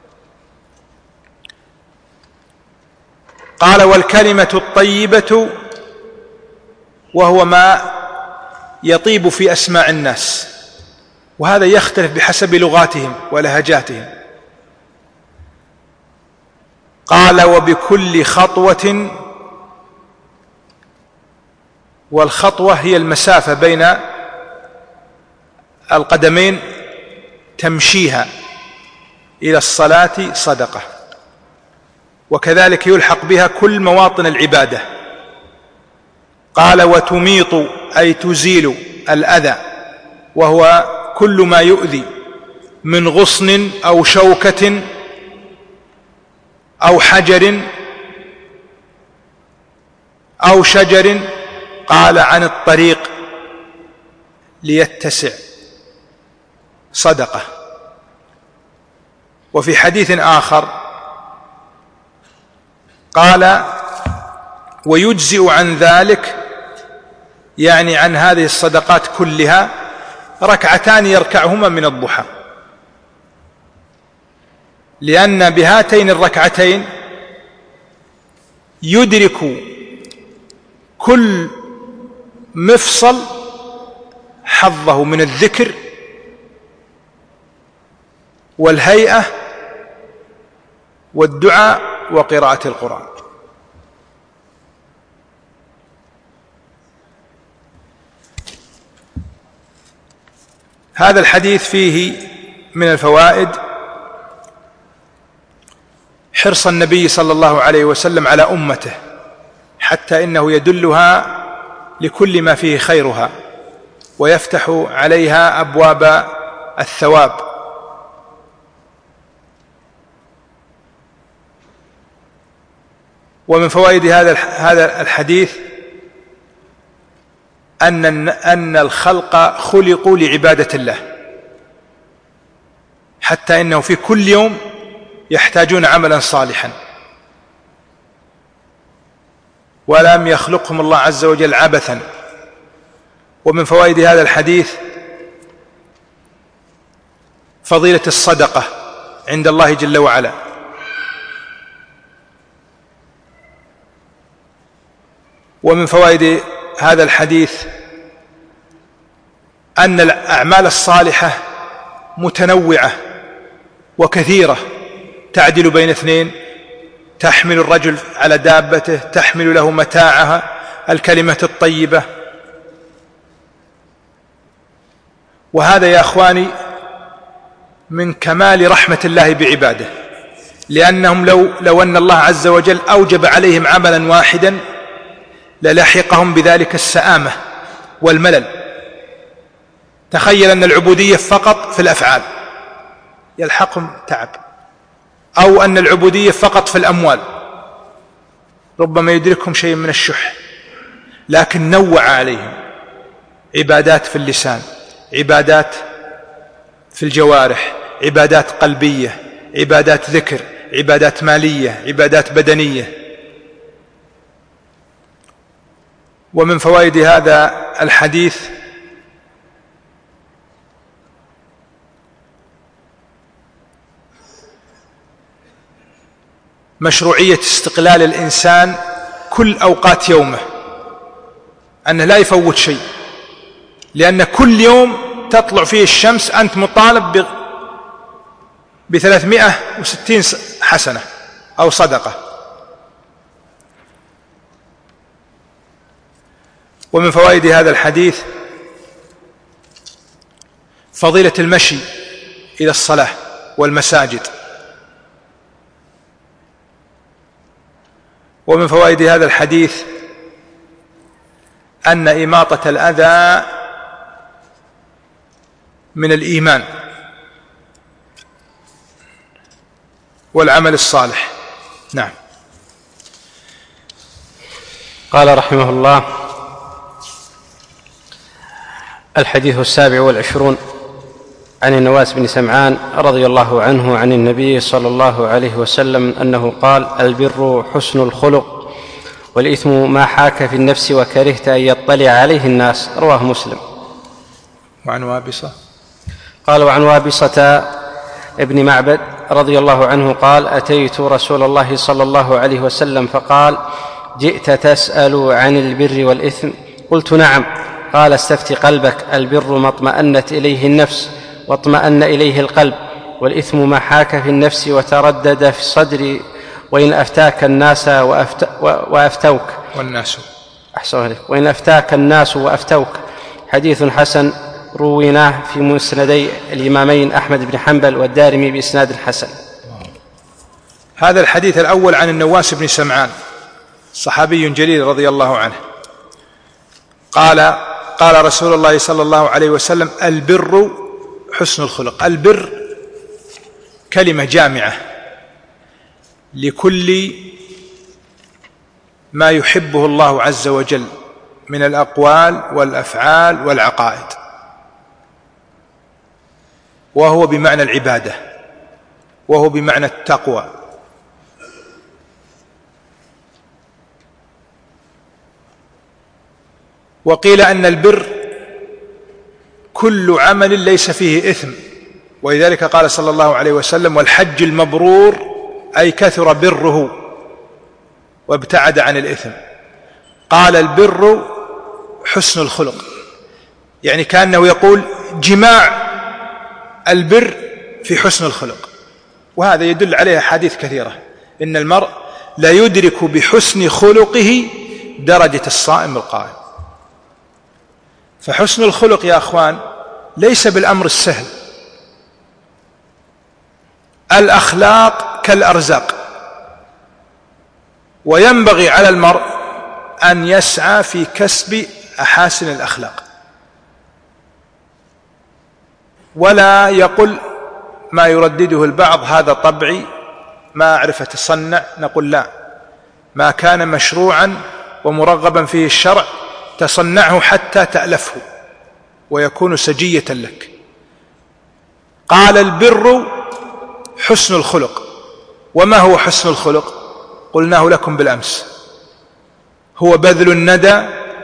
قال: والكلمة الطيبة وهو ما يطيب في أسماع الناس، وهذا يختلف بحسب لغاتهم ولهجاتهم. قال: وبكل خطوة، والخطوة هي المسافة بين القدمين تمشيها إلى الصلاة صدقة، وكذلك يلحق بها كل مواطن العبادة. قال: وتميط أي تزيل الأذى، وهو كل ما يؤذي من غصن أو شوكة أو حجر أو شجر، قال عن الطريق ليتسع، صدقة. وفي حديث آخر قال: ويجزئ عن ذلك، يعني عن هذه الصدقات كلها، ركعتان يركعهما من الضحى، لأن بهاتين الركعتين يدرك كل مفصل حظه من الذكر والهيئة والدعاء وقراءة القرآن. هذا الحديث فيه من الفوائد حرص النبي صلى الله عليه وسلم على أمته، حتى إنه يدلها لكل ما فيه خيرها، ويفتح عليها أبواب الثواب. ومن فوائد هذا الحديث أن الخلق خلقوا لعبادة الله، حتى إنه في كل يوم يحتاجون عملا صالحا، ولم يخلقهم الله عز وجل عبثا. ومن فوائد هذا الحديث فضيلة الصدقة عند الله جل وعلا. ومن فوائد هذا الحديث أن الأعمال الصالحة متنوعة وكثيرة، تعدل بين اثنين، تحمل الرجل على دابته، تحمل له متاعها، الكلمة الطيبة. وهذا يا أخواني من كمال رحمة الله بعباده، لأنهم لو أن الله عز وجل أوجب عليهم عملا واحدا للحقهم بذلك السآمة والملل. تخيل أن العبودية فقط في الأفعال يلحقهم تعب، أو أن العبودية فقط في الأموال ربما يدركهم شيء من الشح، لكن نوع عليهم عبادات في اللسان، عبادات في الجوارح، عبادات قلبية، عبادات ذكر، عبادات مالية، عبادات بدنية. ومن فوائد هذا الحديث مشروعية استقلال الإنسان كل أوقات يومه، أنه لا يفوت شيء، لأن كل يوم تطلع فيه الشمس أنت مطالب ب360 حسنة أو صدقة. ومن فوائد هذا الحديث فضيلة المشي إلى الصلاة والمساجد. ومن فوائد هذا الحديث أن إماطة الأذى من الإيمان والعمل الصالح. نعم. قال رحمه الله: الحديث 27 عن النواس بن سمعان رضي الله عنه عن النبي صلى الله عليه وسلم أنه قال: البر حسن الخلق، والإثم ما حاك في النفس وكرهت أن يطلع عليه الناس. رواه مسلم. وعن وابصة قال: وعن وابصة ابن معبد رضي الله عنه قال: أتيت رسول الله صلى الله عليه وسلم فقال: جئت تسأل عن البر والإثم؟ قلت: نعم. قال: استفت قلبك، البر ما اطمأنت إليه النفس واطمأن إليه القلب، والإثم ما حاك في النفس وتردد في الصدر، وإن أفتاك الناس وأفتوك وإن أفتاك الناس وأفتوك. حديث حسن رويناه في مسندي الإمامين أحمد بن حنبل والدارمي بإسناد حسن. هذا الحديث الأول عن النواس بن سمعان، صحابي جليل رضي الله عنه، قال رسول الله صلى الله عليه وسلم: البر حسن الخلق. البر كلمة جامعة لكل ما يحبه الله عز وجل من الأقوال والأفعال والعقائد، وهو بمعنى العبادة، وهو بمعنى التقوى. وقيل أن البر كل عمل ليس فيه إثم، ولذلك قال صلى الله عليه وسلم: والحج المبرور، أي كثر بره وابتعد عن الإثم. قال: البر حسن الخلق، يعني كأنه يقول جماع البر في حسن الخلق. وهذا يدل عليه أحاديث كثيرة، إن المرء لا يدرك بحسن خلقه درجة الصائم القائم. فحسن الخلق يا أخوان ليس بالأمر السهل. الأخلاق كالأرزاق، وينبغي على المرء أن يسعى في كسب أحاسن الأخلاق، ولا يقل ما يردده البعض: هذا طبعي، ما أعرف أتصنع. نقول: لا، ما كان مشروعا ومرغبا فيه الشرع تصنعه حتى تألفه ويكون سجية لك. قال: البر حسن الخلق. وما هو حسن الخلق؟ قلناه لكم بالأمس: هو بذل الندى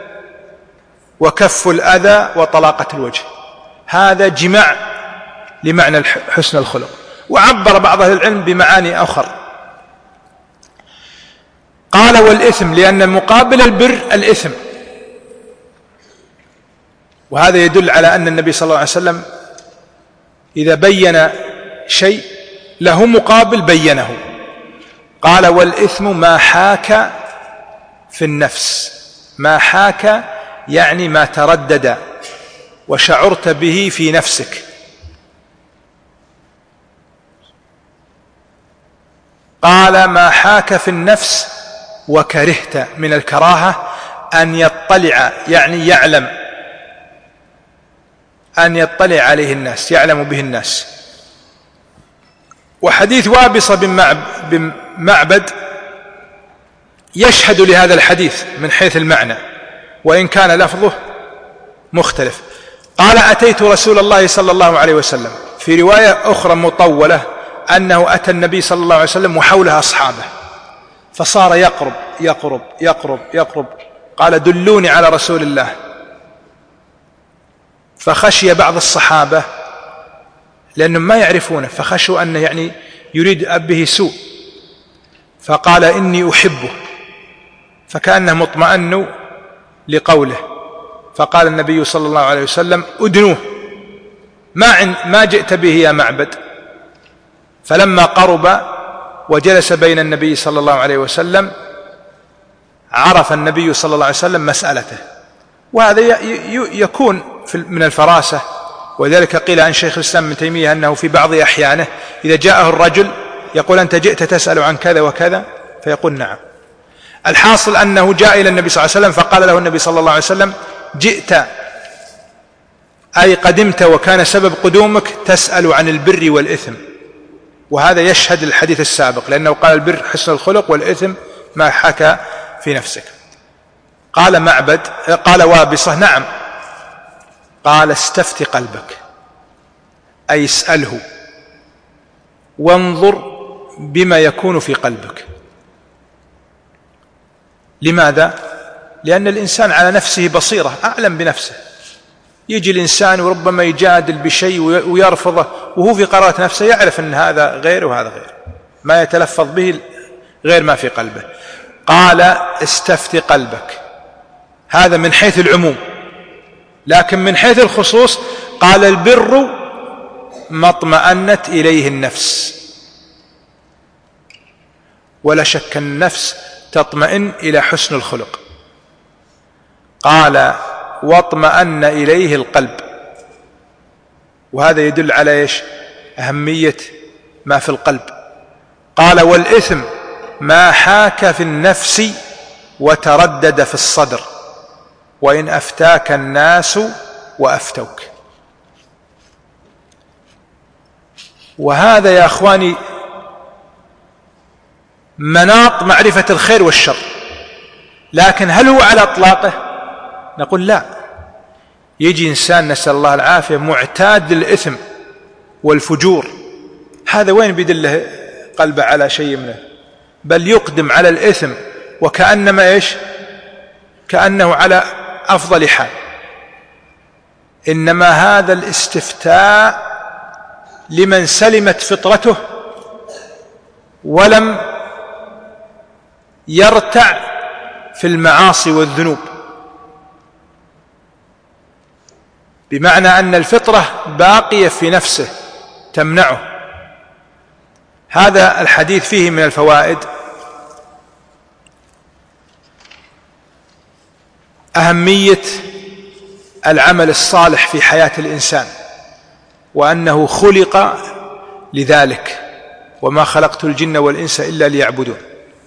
وكف الأذى وطلاقة الوجه. هذا جماع لمعنى حسن الخلق. وعبر بعض أهل العلم بمعاني أخر. قال: والإثم، لأن مقابل البر الإثم. وهذا يدل على أن النبي صلى الله عليه وسلم إذا بين شيء له مقابل بينه. قال: والإثم ما حاك في النفس. ما حاك يعني ما تردد وشعرت به في نفسك. قال: ما حاك في النفس وكرهت، من الكراهة أن يطلع، يعني يعلم، أن يطلع عليه الناس، يعلم به الناس. وحديث وابصة بن معبد يشهد لهذا الحديث من حيث المعنى، وإن كان لفظه مختلف. قال: أتيت رسول الله صلى الله عليه وسلم. في رواية أخرى مطولة أنه أتى النبي صلى الله عليه وسلم وحوله أصحابه، فصار يقرب يقرب يقرب يقرب. قال: دلوني على رسول الله. فخشي بعض الصحابة، لأنهم ما يعرفونه، فخشوا أنه يعني يريد به سوء، فقال: إني أحبه. فكأنه مطمئن لقوله، فقال النبي صلى الله عليه وسلم: أدنوه، ما جئت به يا معبد. فلما قرب وجلس بين النبي صلى الله عليه وسلم عرف النبي صلى الله عليه وسلم مسألته. وهذا يكون من الفراسة. ولذلك قيل عن شيخ الإسلام ابن تيمية أنه في بعض أحيانه إذا جاءه الرجل يقول: أنت جئت تسأل عن كذا وكذا؟ فيقول: نعم. الحاصل أنه جاء إلى النبي صلى الله عليه وسلم، فقال له النبي صلى الله عليه وسلم: جئت، أي قدمت، وكان سبب قدومك تسأل عن البر والإثم. وهذا يشهد الحديث السابق، لأنه قال: البر حسن الخلق، والإثم ما حكى في نفسك. قال وابصة: نعم، قال استفت قلبك، أي اسأله وانظر بما يكون في قلبك. لماذا؟ لأن الإنسان على نفسه بصيرة، أعلم بنفسه. يجي الإنسان وربما يجادل بشيء ويرفضه وهو في قرارة نفسه يعرف أن هذا غير وهذا غير، ما يتلفظ به غير ما في قلبه. قال استفت قلبك، هذا من حيث العموم. لكن من حيث الخصوص قال البر ما اطمأنت إليه النفس، ولا شك النفس تطمئن إلى حسن الخلق. قال واطمأن إليه القلب، وهذا يدل على إيش؟ أهمية ما في القلب. قال والإثم ما حاك في النفس وتردد في الصدر، وإن أفتاك الناس وأفتوك. وهذا يا أخواني مناط معرفة الخير والشر. لكن هل هو على إطلاقه؟ نقول لا. يجي إنسان نسأل الله العافية معتاد للإثم والفجور، هذا وين بيدله قلبه على شيء منه؟ بل يقدم على الإثم وكأنما إيش؟ كأنه على أفضل حال. إنما هذا الاستفتاء لمن سلمت فطرته ولم يرتع في المعاصي والذنوب، بمعنى أن الفطرة باقية في نفسه تمنعه. هذا الحديث فيه من الفوائد أهمية العمل الصالح في حياة الإنسان، وأنه خلق لذلك، وما خلقت الجن والإنس إلا ليعبدون.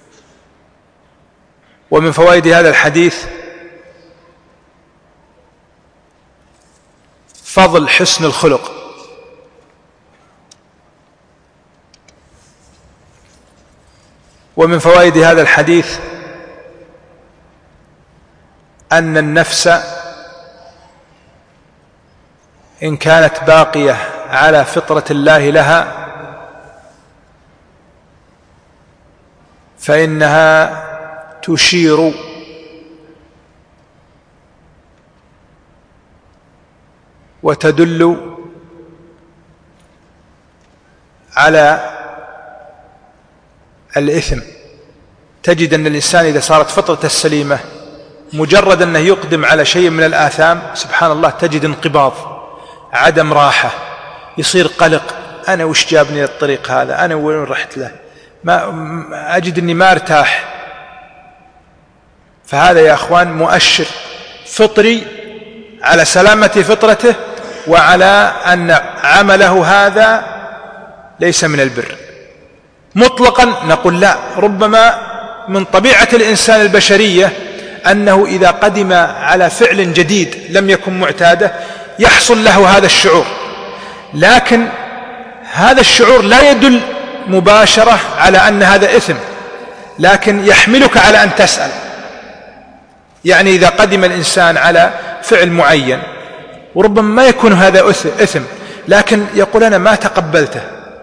ومن فوائد هذا الحديث فضل حسن الخلق، ومن فوائد هذا الحديث أن النفس إن كانت باقية على فطرة الله لها فإنها تشير وتدل على الإثم. تجد أن الإنسان إذا صارت فطرته السليمة مجرد أنه يقدم على شيء من الآثام سبحان الله تجد انقباض، عدم راحة، يصير قلق. أنا وش جابني للطريق هذا؟ أنا وين رحت له؟ ما أجد أني ما ارتاح. فهذا يا أخوان مؤشر فطري على سلامة فطرته، وعلى أن عمله هذا ليس من البر مطلقا. نقول لا، ربما من طبيعة الإنسان البشرية أنه إذا قدم على فعل جديد لم يكن معتاده يحصل له هذا الشعور، لكن هذا الشعور لا يدل مباشرة على أن هذا إثم، لكن يحملك على أن تسأل. يعني إذا قدم الإنسان على فعل معين وربما ما يكون هذا إثم، لكن يقول أنا ما تقبلته،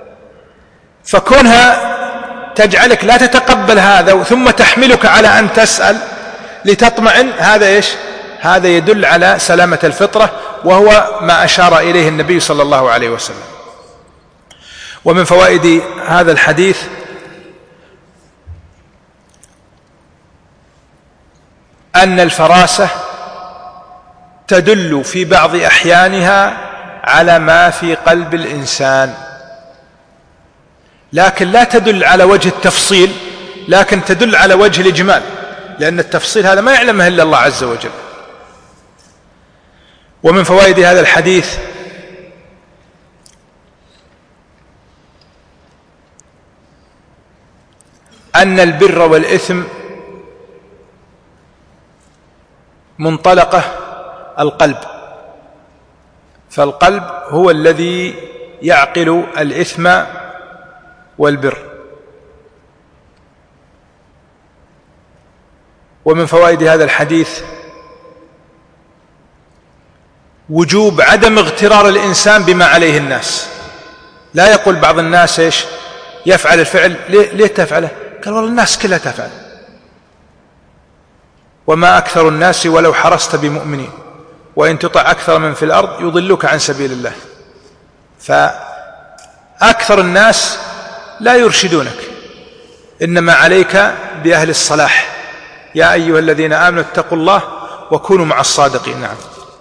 فكونها تجعلك لا تتقبل هذا ثم تحملك على أن تسأل لتطمئن، هذا إيش؟ هذا يدل على سلامة الفطرة، وهو ما أشار إليه النبي صلى الله عليه وسلم. ومن فوائد هذا الحديث أن الفراسة تدل في بعض أحيانها على ما في قلب الإنسان، لكن لا تدل على وجه التفصيل، لكن تدل على وجه الإجمال، لأن التفصيل هذا ما يعلمه إلا الله عز وجل. ومن فوائد هذا الحديث أن البر والإثم منطلقة القلب، فالقلب هو الذي يعقل الإثم والبر. ومن فوائد هذا الحديث وجوب عدم اغترار الإنسان بما عليه الناس. لا يقول بعض الناس إيش يفعل الفعل، ليه تفعله؟ قال والله الناس كلها تفعل، وما أكثر الناس ولو حرصت بمؤمنين وإن تطع أكثر من في الأرض يضلوك عن سبيل الله. فأكثر الناس لا يرشدونك، إنما عليك بأهل الصلاح. يا أيها الذين آمنوا اتقوا الله وكونوا مع الصادقين. نعم.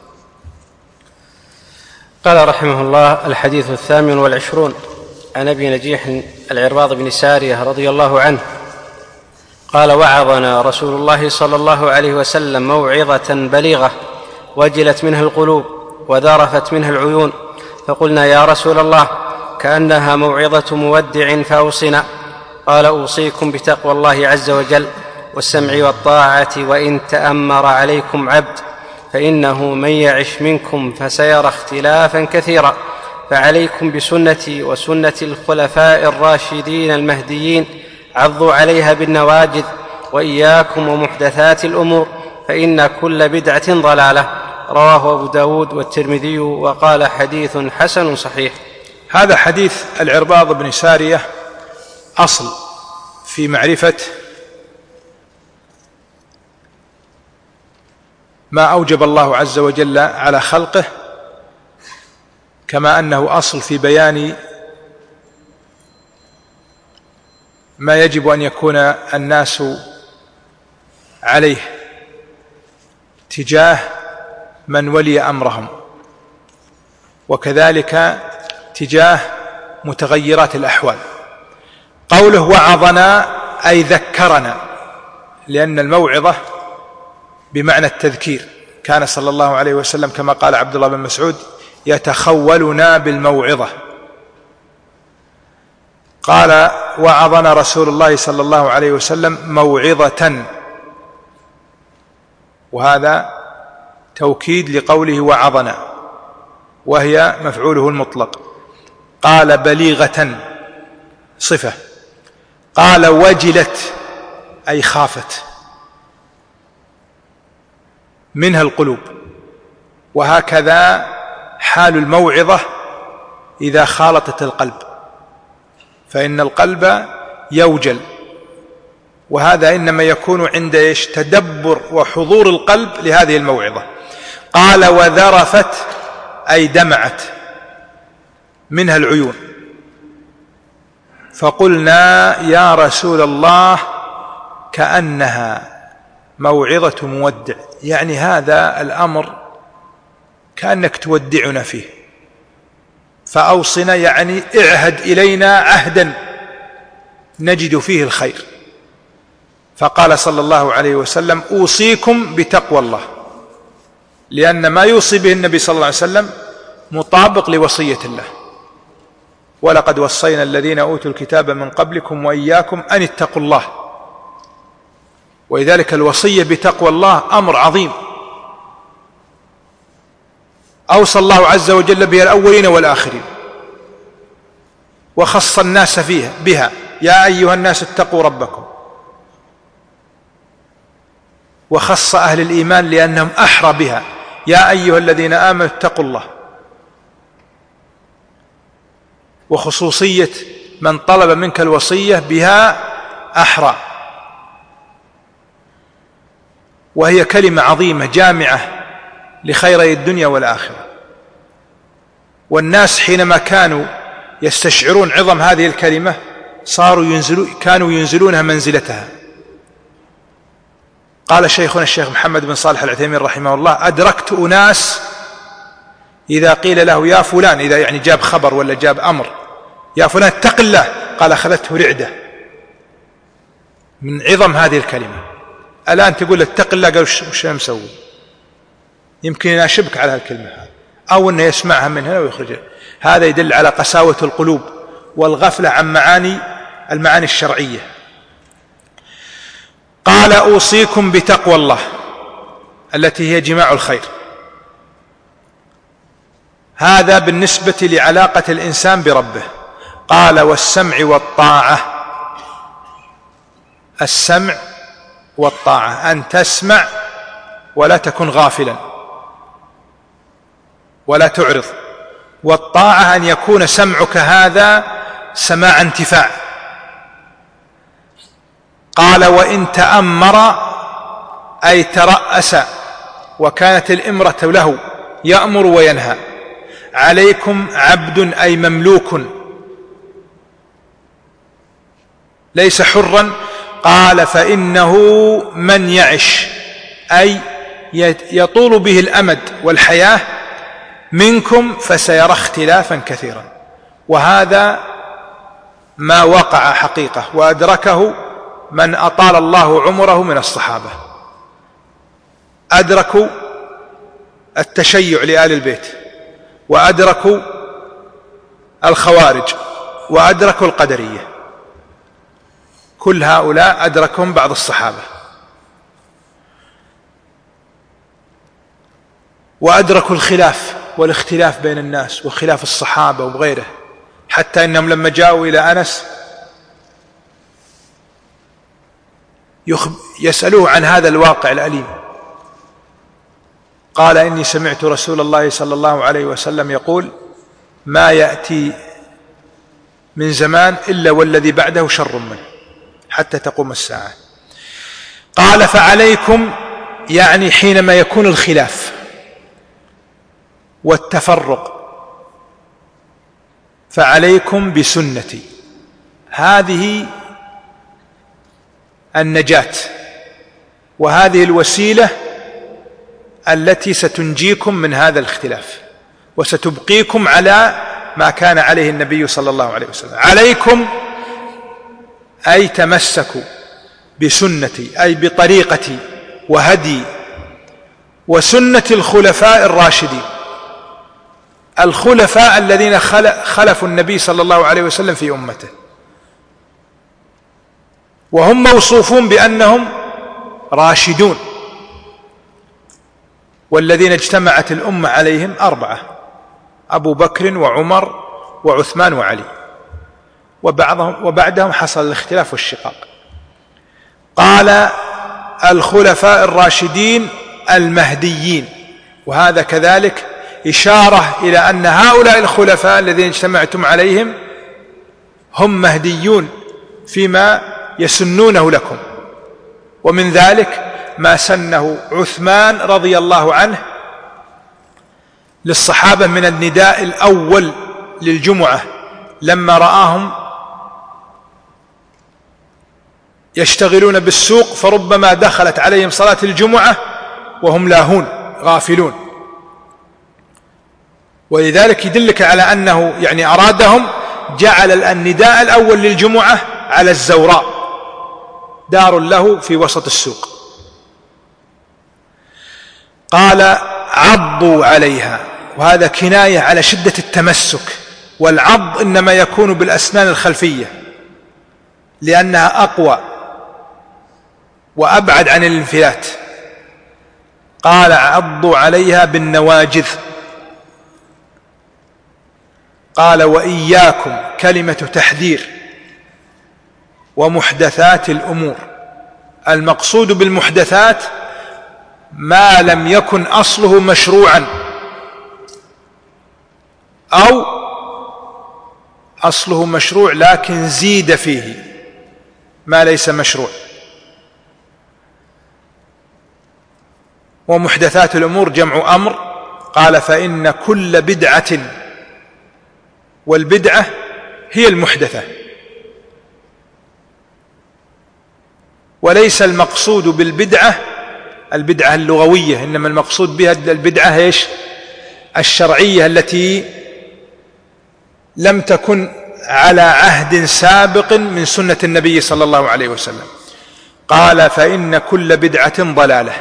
قال رحمه الله: الحديث 28 عن أبي نجيح العرباض بن سارية رضي الله عنه قال: وعظنا رسول الله صلى الله عليه وسلم موعظة بليغة وجلت منها القلوب وذرفت منها العيون، فقلنا: يا رسول الله، كأنها موعظة مودع فأوصنا. قال: أوصيكم بتقوى الله عز وجل والسمع والطاعة وإن تأمر عليكم عبد، فإنه من يعش منكم فسيرى اختلافا كثيرا، فعليكم بسنتي وسنة الخلفاء الراشدين المهديين، عضوا عليها بالنواجذ، وإياكم ومحدثات الأمور، فإن كل بدعة ضلالة. رواه أبو داود والترمذي وقال: حديث حسن صحيح. هذا حديث العرباض بن سارية أصل في معرفة ما أوجب الله عز وجل على خلقه، كما أنه أصل في بيان ما يجب أن يكون الناس عليه تجاه من ولي أمرهم، وكذلك تجاه متغيرات الأحوال. قوله وعظنا أي ذكرنا، لأن الموعظة بمعنى التذكير. كان صلى الله عليه وسلم كما قال عبد الله بن مسعود: يتخولنا بالموعظة. قال: وعظنا رسول الله صلى الله عليه وسلم موعظة، وهذا توكيد لقوله وعظنا، وهي مفعوله المطلق. قال: بليغة صفة. قال: وجلت أي خافت منها القلوب. وهكذا حال الموعظة إذا خالطت القلب، فإن القلب يوجل، وهذا إنما يكون عند تدبر وحضور القلب لهذه الموعظة. قال: وذرفت أي دمعت منها العيون، فقلنا: يا رسول الله، كأنها موعظة مودع، يعني هذا الأمر كأنك تودعنا فيه، فأوصنا يعني اعهد إلينا عهدا نجد فيه الخير. فقال صلى الله عليه وسلم: أوصيكم بتقوى الله، لأن ما يوصي به النبي صلى الله عليه وسلم مطابق لوصية الله: ولقد وصينا الذين أوتوا الكتاب من قبلكم وإياكم أن اتقوا الله. ولذلك الوصية بتقوى الله أمر عظيم أوصى الله عز وجل به الأولين والآخرين، وخص الناس بها: يا أيها الناس اتقوا ربكم. وخص أهل الإيمان لأنهم أحرى بها: يا أيها الذين آمنوا اتقوا الله. وخصوصية من طلب منك الوصية بها أحرى، وهي كلمة عظيمة جامعة لخيري الدنيا والآخرة. والناس حينما كانوا يستشعرون عظم هذه الكلمة كانوا ينزلونها منزلتها. قال شيخنا الشيخ محمد بن صالح العثيمين رحمه الله: أدركت أناس إذا قيل له يا فلان، إذا يعني جاب خبر ولا جاب أمر، يا فلان اتق الله، قال أخذته رعدة من عظم هذه الكلمة. الآن تقول اتق الله، قال وش مسوي؟ يمكن يناشبك على الكلمة هذه، أو أنه يسمعها من هنا ويخرجها. هذا يدل على قساوة القلوب والغفلة عن المعاني الشرعية. قال: أوصيكم بتقوى الله التي هي جماع الخير. هذا بالنسبة لعلاقة الإنسان بربه. قال: والسمع والطاعة. السمع والطاعة، أن تسمع ولا تكن غافلا، ولا تعرض. والطاعة أن يكون سمعك هذا سماع انتفاع. قال وإن تأمر أي ترأس وكانت الإمرة له يأمر وينهى. عليكم عبد أي مملوك ليس حرا. قال فإنه من يعش أي يطول به الأمد والحياة منكم فسيرى اختلافا كثيرا. وهذا ما وقع حقيقة وأدركه من أطال الله عمره من الصحابة. أدركوا التشيع لآل البيت، وأدركوا الخوارج، وأدركوا القدرية. كل هؤلاء أدركهم بعض الصحابة، وأدركوا الخلاف والاختلاف بين الناس وخلاف الصحابة وغيره، حتى إنهم لما جاءوا إلى أنس يسألوه عن هذا الواقع الأليم، قال إني سمعت رسول الله صلى الله عليه وسلم يقول ما يأتي من زمان إلا والذي بعده شر منه حتى تقوم الساعة. قال فعليكم يعني حينما يكون الخلاف والتفرق فعليكم بسنتي، هذه النجاة وهذه الوسيلة التي ستنجيكم من هذا الاختلاف وستبقيكم على ما كان عليه النبي صلى الله عليه وسلم. عليكم أي تمسكوا بسنتي أي بطريقتي وهدي وسنة الخلفاء الراشدين، الخلفاء الذين خلفوا النبي صلى الله عليه وسلم في أمته، وهم موصوفون بأنهم راشدون. والذين اجتمعت الأمة عليهم 4، أبو بكر وعمر وعثمان وعلي، وبعدهم حصل الاختلاف والشقاق. قال الخلفاء الراشدين المهديين، وهذا كذلك إشارة إلى أن هؤلاء الخلفاء الذين اجتمعتم عليهم هم مهديون فيما يسنونه لكم. ومن ذلك ما سنه عثمان رضي الله عنه للصحابة من النداء الأول للجمعة لما رآهم يشتغلون بالسوق، فربما دخلت عليهم صلاة الجمعة وهم لاهون غافلون، ولذلك يدلك على أنه يعني أرادهم، جعل النداء الأول للجمعة على الزوراء، دار له في وسط السوق. قال عضوا عليها، وهذا كناية على شدة التمسك، والعض إنما يكون بالأسنان الخلفية لأنها أقوى وأبعد عن الانفلات. قال عضوا عليها بالنواجذ. قال وإياكم كلمة تحذير ومحدثات الأمور. المقصود بالمحدثات ما لم يكن أصله مشروعا أو أصله مشروع لكن زيد فيه ما ليس مشروع. ومحدثات الأمور جمع أمر. قال فإن كل بدعة، والبدعة هي المحدثة، وليس المقصود بالبدعة البدعة اللغوية، إنما المقصود بها البدعة إيش؟ الشرعية التي لم تكن على عهد سابق من سنة النبي صلى الله عليه وسلم. قال فإن كل بدعة ضلالة.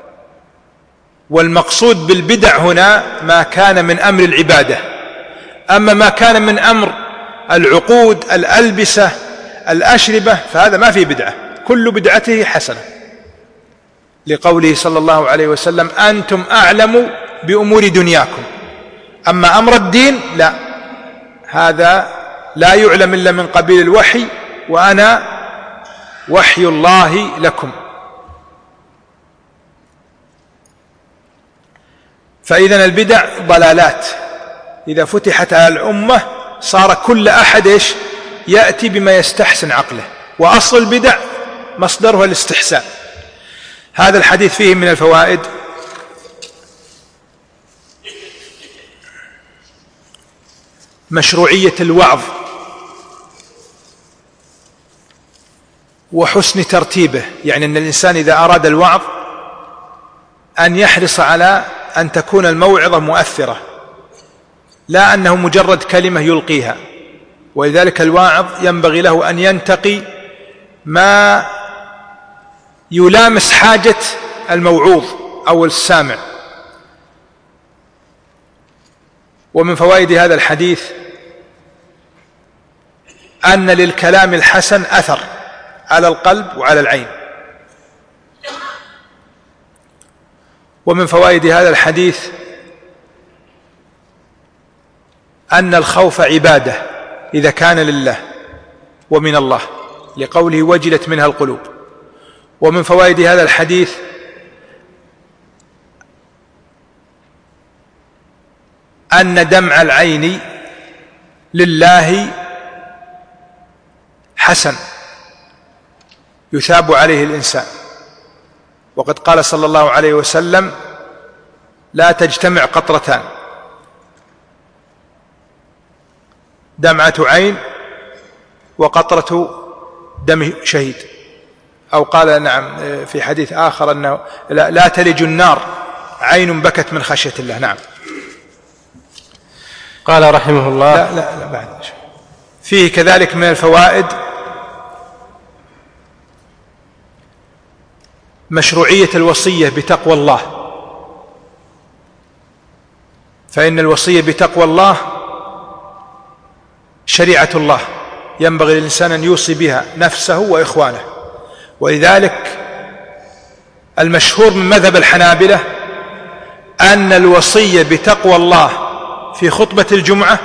والمقصود بالبدع هنا ما كان من أمر العبادة. أما ما كان من أمر العقود، الألبسة، الأشربة، فهذا ما في بدعة، كل بدعته حسنة، لقوله صلى الله عليه وسلم أنتم أعلم بأمور دنياكم، أما أمر الدين لا، هذا لا يعلم إلا من قبيل الوحي، وأنا وحي الله لكم. فإذن البدع ضلالات، إذا فتحت على الأمة صار كل أحد يأتي بما يستحسن عقله، وأصل البدع مصدرها الاستحسان. هذا الحديث فيه من الفوائد مشروعية الوعظ وحسن ترتيبه، يعني أن الإنسان إذا أراد الوعظ أن يحرص على أن تكون الموعظة مؤثرة، لا أنه مجرد كلمة يلقيها. ولذلك الواعظ ينبغي له أن ينتقي ما يلامس حاجة الموعوظ أو السامع. ومن فوائد هذا الحديث أن للكلام الحسن أثر على القلب وعلى العين. ومن فوائد هذا الحديث أن الخوف عبادة إذا كان لله ومن الله، لقوله وجلت منها القلوب. ومن فوائد هذا الحديث أن دمع العين لله حسن يثاب عليه الإنسان، وقد قال صلى الله عليه وسلم لا تجتمع قطرتان، دمعة عين وقطرة دم شهيد، أو قال نعم في حديث آخر أنه لا تلج النار عين بكت من خشية الله. نعم. قال رحمه الله لا بعد. فيه كذلك من الفوائد مشروعية الوصية بتقوى الله، فإن الوصية بتقوى الله شريعة الله، ينبغي للإنسان أن يوصي بها نفسه وإخوانه. ولذلك المشهور من مذهب الحنابلة أن الوصية بتقوى الله في خطبة الجمعة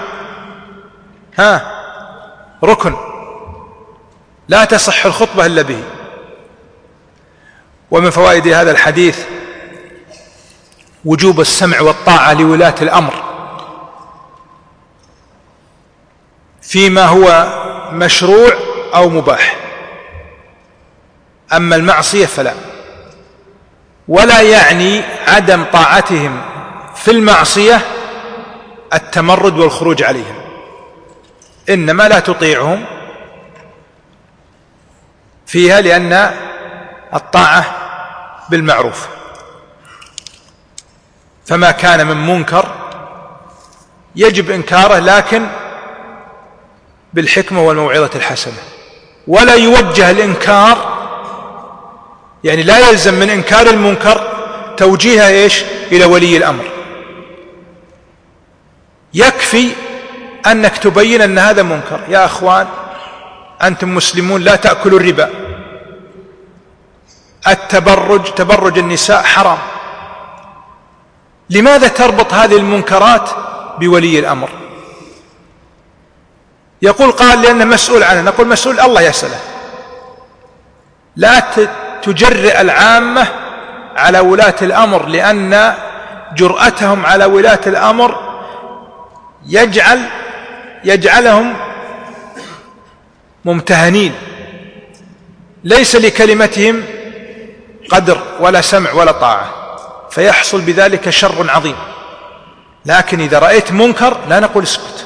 ركن، لا تصح الخطبة إلا به. ومن فوائد هذا الحديث وجوب السمع والطاعة لولاة الأمر فيما هو مشروع أو مباح، أما المعصية فلا. ولا يعني عدم طاعتهم في المعصية التمرد والخروج عليهم، إنما لا تطيعهم فيها لأن الطاعة بالمعروف، فما كان من منكر يجب إنكاره لكن بالحكمة والموعظة الحسنة. ولا يوجه الإنكار، يعني لا يلزم من إنكار المنكر توجيهه إلى ولي الأمر، يكفي أنك تبين أن هذا منكر. يا أخوان أنتم مسلمون لا تأكلوا الربا، تبرج النساء حرام. لماذا تربط هذه المنكرات بولي الأمر؟ يقول قال لأنه مسؤول عنه، نقول مسؤول الله يسأله. لا تجرئ العامة على ولاة الأمر، لأن جرأتهم على ولاة الأمر يجعلهم ممتهنين، ليس لكلمتهم قدر ولا سمع ولا طاعة، فيحصل بذلك شر عظيم. لكن إذا رأيت منكر لا نقول اسكت،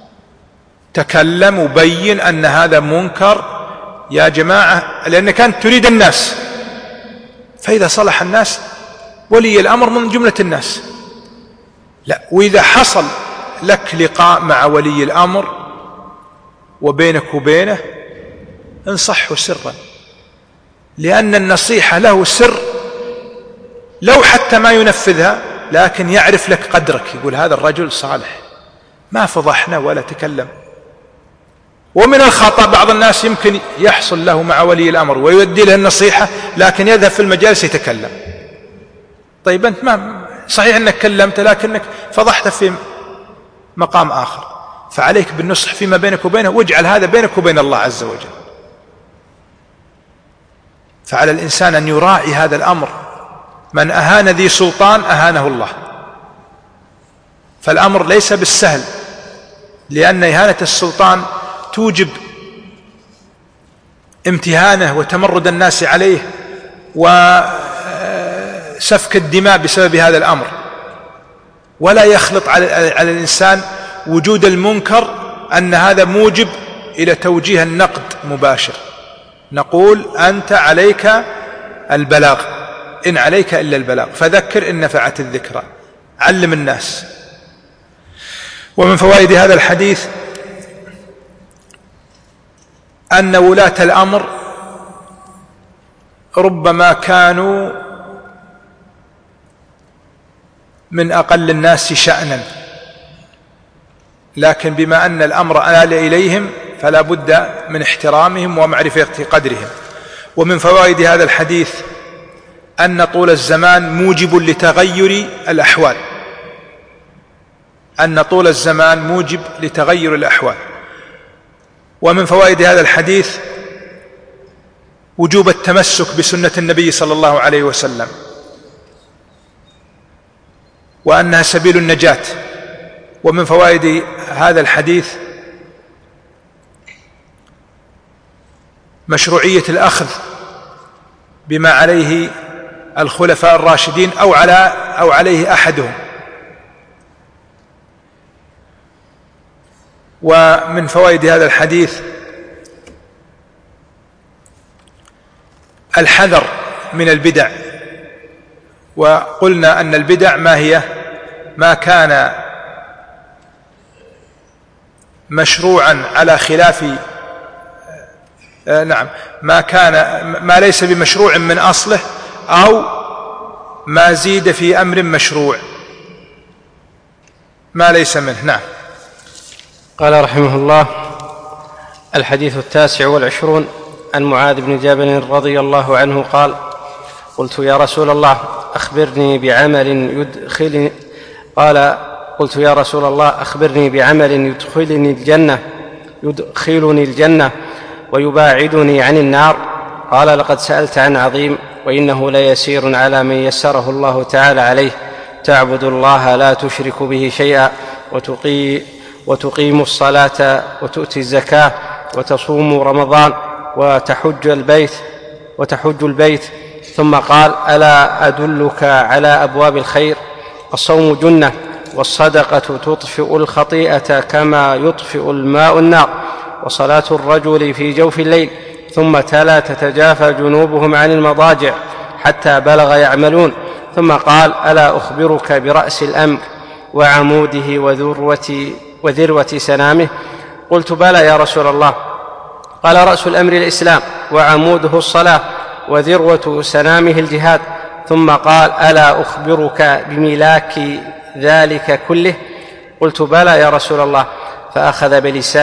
تكلم وبين أن هذا منكر يا جماعة، لأنك أنت تريد الناس، فإذا صلح الناس ولي الأمر من جملة الناس. لا، وإذا حصل لك لقاء مع ولي الأمر وبينك وبينه انصحه سرا، لأن النصيحة له سر، لو حتى ما ينفذها لكن يعرف لك قدرك، يقول هذا الرجل صالح ما فضحنا ولا تكلم. ومن الخطأ بعض الناس يمكن يحصل له مع ولي الأمر ويؤدي له النصيحة لكن يذهب في المجالس يتكلم. طيب أنت ما صحيح أنك كلمت لكنك فضحت في مقام آخر، فعليك بالنصح فيما بينك وبينه، واجعل هذا بينك وبين الله عز وجل. فعلى الإنسان أن يراعي هذا الأمر، من أهان ذي سلطان أهانه الله. فالأمر ليس بالسهل، لأن إهانة السلطان توجب امتهانه وتمرد الناس عليه وسفك الدماء بسبب هذا الأمر. ولا يخلط على الإنسان وجود المنكر أن هذا موجب إلى توجيه النقد مباشر. نقول أنت عليك البلاغ، إن عليك إلا البلاغ، فذكر إن نفعت الذكرى، علم الناس. ومن فوائد هذا الحديث أن ولاة الأمر ربما كانوا من أقل الناس شأنا، لكن بما أن الأمر آل إليهم فلا بد من احترامهم ومعرفة قدرهم. ومن فوائد هذا الحديث أن طول الزمان موجب لتغير الأحوال، أن طول الزمان موجب لتغير الأحوال. ومن فوائد هذا الحديث وجوب التمسك بسنة النبي صلى الله عليه وسلم، وأنها سبيل النجاة. ومن فوائد هذا الحديث مشروعية الأخذ بما عليه الخلفاء الراشدين أو عليه أحدهم. ومن فوائد هذا الحديث الحذر من البدع، وقلنا أن البدع ما هي؟ ما كان مشروعا على خلاف ما ليس بمشروع من أصله، أو ما زيد في أمر مشروع ما ليس منه. نعم. قال رحمه الله: الحديث 29 عن معاذ بن جبل رضي الله عنه قال: قلت يا رسول الله أخبرني بعمل يدخلني قلت يا رسول الله أخبرني بعمل يدخلني الجنة ويباعدني عن النار. قال: لقد سألت عن عظيم، وإنه ليسير على من يسره الله تعالى عليه: تعبد الله لا تشرك به شيئا، وتقيم الصلاة، وتؤتي الزكاة، وتصوم رمضان، وتحج البيت. ثم قال: ألا أدلك على أبواب الخير؟ الصوم جنة، والصدقة تطفئ الخطيئة كما يطفئ الماء النار، وصلاة الرجل في جوف الليل. ثم تلا: تتجافى جنوبهم عن المضاجع حتى بلغ يعملون. ثم قال: ألا أخبرك برأس الأمر وعموده وذروة سنامه؟ قلت: بلى يا رسول الله. قال: رأس الأمر الإسلام، وعموده الصلاة، وذروة سنامه الجهاد. ثم قال: ألا أخبرك بملاك ذلك كله؟ قلت: بلى يا رسول الله. فأخذ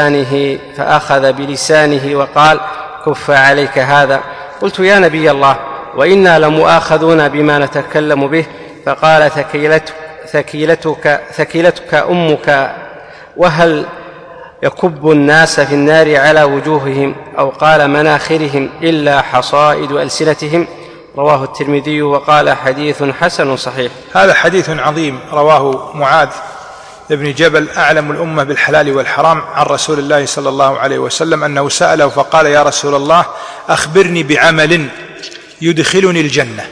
بلسانه وقال: كف عليك هذا. قلت: يا نبي الله، وإنا لمؤاخذون بما نتكلم به. فقال: ثكلتك أمك، وهل يكب الناس في النار على وجوههم، أو قال مناخرهم، إلا حصائد ألسنتهم. رواه الترمذي وقال: حديث حسن صحيح. هذا حديث عظيم رواه معاذ بن جبل أعلم الأمة بالحلال والحرام عن رسول الله صلى الله عليه وسلم أنه سأله فقال: يا رسول الله أخبرني بعمل يدخلني الجنة.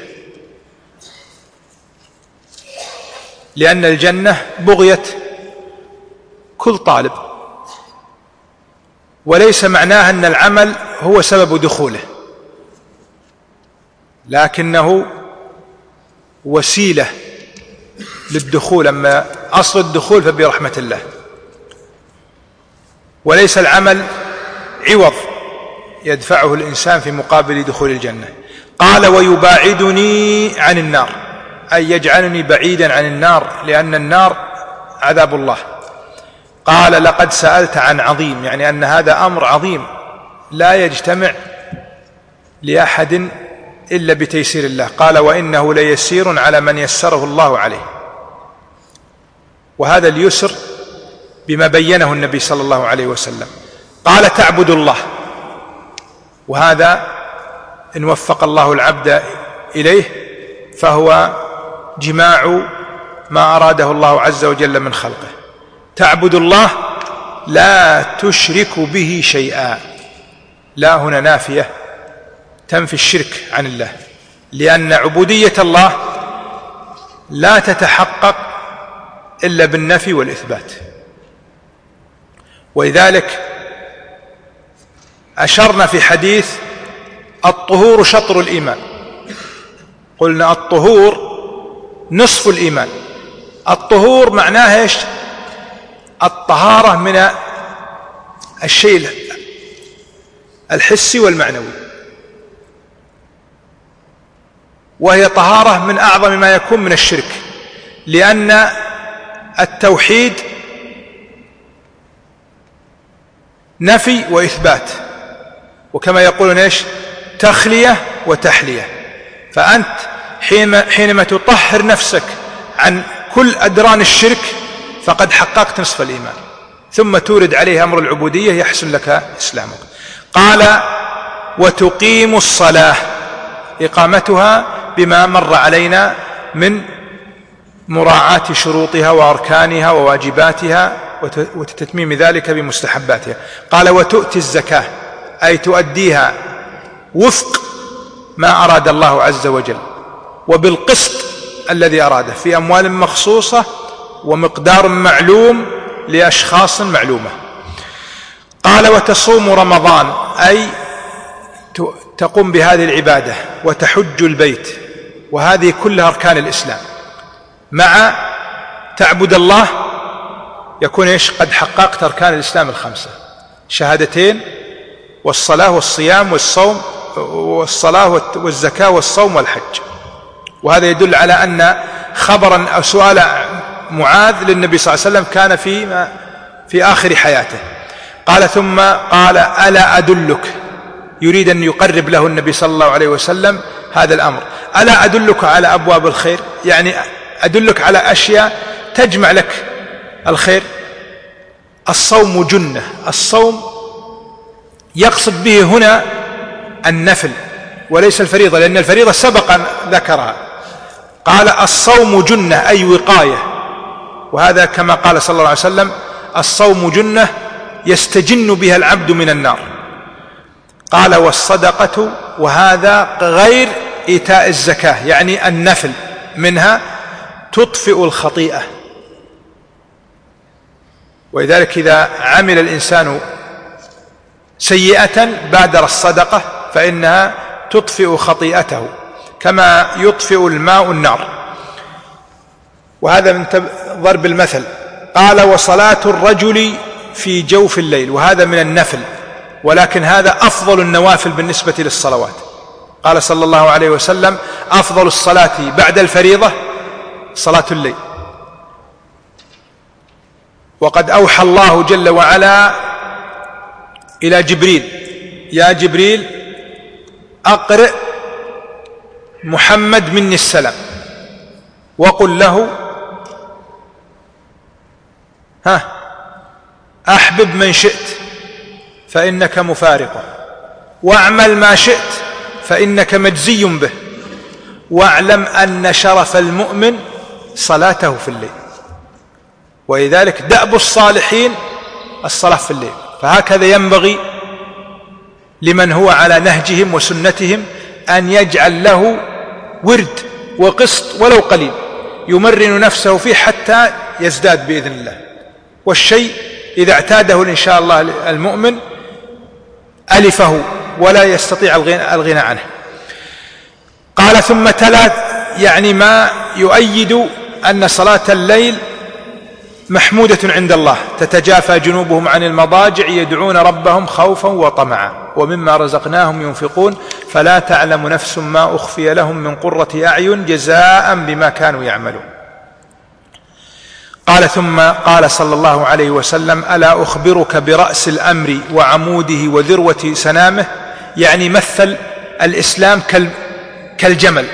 لأن الجنة بغية كل طالب، وليس معناه أن العمل هو سبب دخوله، لكنه وسيلة للدخول. أما أصل الدخول فبرحمة الله، وليس العمل عوض يدفعه الإنسان في مقابل دخول الجنة. قال: ويباعدني عن النار، أي يجعلني بعيدا عن النار، لأن النار عذاب الله. قال: لقد سألت عن عظيم، يعني أن هذا أمر عظيم لا يجتمع لأحد إلا بتيسير الله. قال: وإنه ليسير على من يسره الله عليه. وهذا اليسر بما بينه النبي صلى الله عليه وسلم. قال: تعبد الله، وهذا إن وفق الله العبد إليه فهو جماع ما أراده الله عز وجل من خلقه. تعبد الله لا تشرك به شيئا، لا هنا نافية تنفي الشرك عن الله، لأن عبودية الله لا تتحقق إلا بالنفي والإثبات. ولذلك أشرنا في حديث الطهور شطر الإيمان، قلنا الطهور نصف الإيمان. الطهور معناه إيش؟ الطهارة من الشيء الحسي والمعنوي، وهي طهارة من أعظم ما يكون من الشرك، لأن التوحيد نفي وإثبات، وكما يقولون إيش؟ تخلية وتحلية. فأنت حينما تطهر نفسك عن كل أدران الشرك فقد حققت نصف الإيمان، ثم تورد عليه أمر العبودية يحسن لك إسلامك. قال وتقيم الصلاة، إقامتها بما مر علينا من مراعاة شروطها وأركانها وواجباتها وتتميم ذلك بمستحباتها. قال وتؤتي الزكاة، أي تؤديها وفق ما أراد الله عز وجل وبالقسط الذي أراده في أموال مخصوصة ومقدار معلوم لأشخاص معلومة. قال وتصوم رمضان، أي تقوم بهذه العبادة وتحج البيت، وهذه كلها أركان الإسلام. مع تعبد الله يكون إيش؟ قد حققت أركان الإسلام الخمسة: شهادتين والصلاة والصيام والصوم، والصلاة والزكاة والصوم والحج. وهذا يدل على أن خبرا أو سؤال معاذ للنبي صلى الله عليه وسلم كان في آخر حياته. قال ثم قال ألا أدلك، يريد أن يقرب له النبي صلى الله عليه وسلم هذا الأمر. ألا أدلك على أبواب الخير، يعني أدلك على أشياء تجمع لك الخير. الصوم جنة، الصوم يقصد به هنا النفل وليس الفريضة، لأن الفريضة سبق أن ذكرها. قال الصوم جنة أي وقاية، وهذا كما قال صلى الله عليه وسلم الصوم جنة يستجن بها العبد من النار. قال والصدقة، وهذا غير إيتاء الزكاة، يعني النفل منها تطفئ الخطيئة. ولذلك إذا عمل الإنسان سيئة بادر الصدقة فإنها تطفئ خطيئته كما يطفئ الماء النار. وهذا من ضرب المثل. قال وصلاة الرجل في جوف الليل، وهذا من النفل، ولكن هذا أفضل النوافل بالنسبة للصلوات. قال صلى الله عليه وسلم أفضل الصلاة بعد الفريضة صلاة الليل. وقد أوحى الله جل وعلا إلى جبريل: يا جبريل أقرئ محمد مني السلام وقل له أحبب من شئت فإنك مفارقه، واعمل ما شئت فإنك مجزي به، واعلم أن شرف المؤمن صلاته في الليل. ولذلك دأب الصالحين الصلاة في الليل. فهكذا ينبغي لمن هو على نهجهم وسنتهم أن يجعل له ورد وقسط ولو قليل يمرن نفسه فيه حتى يزداد بإذن الله. والشيء إذا اعتاده إن شاء الله المؤمن ألفه ولا يستطيع الغنى عنه. قال ثم تلا يعني ما يؤيد أن صلاة الليل محمودة عند الله: تتجافى جنوبهم عن المضاجع يدعون ربهم خوفا وطمعا ومما رزقناهم ينفقون فلا تعلم نفس ما أخفي لهم من قرة أعين جزاء بما كانوا يعملون. قال ثم قال صلى الله عليه وسلم: ألا أخبرك برأس الأمر وعموده وذروة سنامه، يعني مثل الإسلام كالجمل.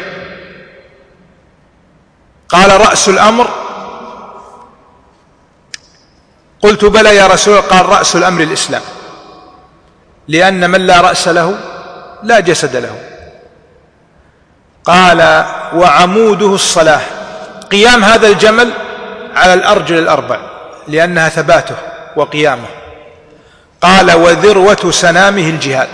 قال رأس الأمر، قلت بلى يا رسول الله. قال رأس الأمر الإسلام، لأن من لا رأس له لا جسد له. قال وعموده الصلاة، قيام هذا الجمل على الأرجل الأربع لأنها ثباته وقيامه. قال وذروة سنامه الجهاد.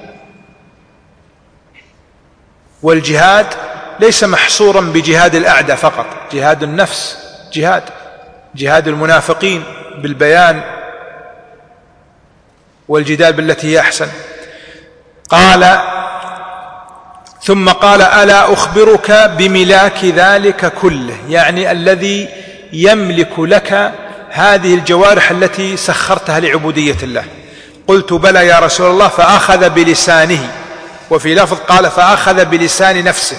والجهاد ليس محصورا بجهاد الأعداء فقط، جهاد النفس، جهاد المنافقين بالبيان والجدال بالتي هي أحسن. قال ثم قال ألا أخبرك بملاك ذلك كله، يعني الذي يملك لك هذه الجوارح التي سخرتها لعبودية الله. قلت بلى يا رسول الله، فأخذ بلسانه، وفي لفظ قال فأخذ بلسان نفسه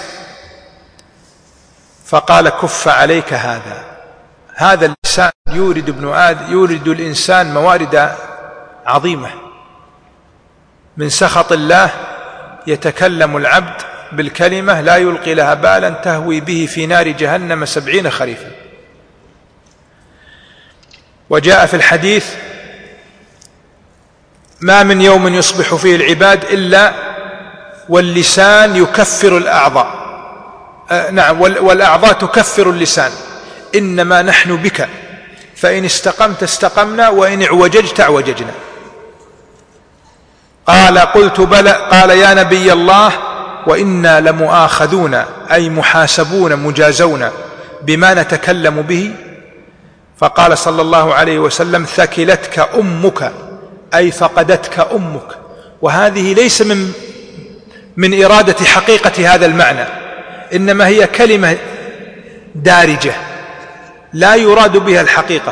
فقال كف عليك هذا اللسان يورد الإنسان موارد عظيمة. من سخط الله يتكلم العبد بالكلمة لا يلقي لها بالا تهوي به في نار جهنم 70 خريفا. وجاء في الحديث ما من يوم يصبح فيه العباد إلا واللسان يكفر الأعضاء، والأعضاء تكفر اللسان. إنما نحن بك، فإن استقمت استقمنا وإن اعوججت اعوججنا. قال قلت بلى. قال يا نبي الله وإنا لمؤاخذون، أي محاسبون مجازون بما نتكلم به. فقال صلى الله عليه وسلم ثكلتك أمك، أي فقدتك أمك. وهذه ليس من إرادة حقيقة هذا المعنى، إنما هي كلمة دارجة لا يراد بها الحقيقة،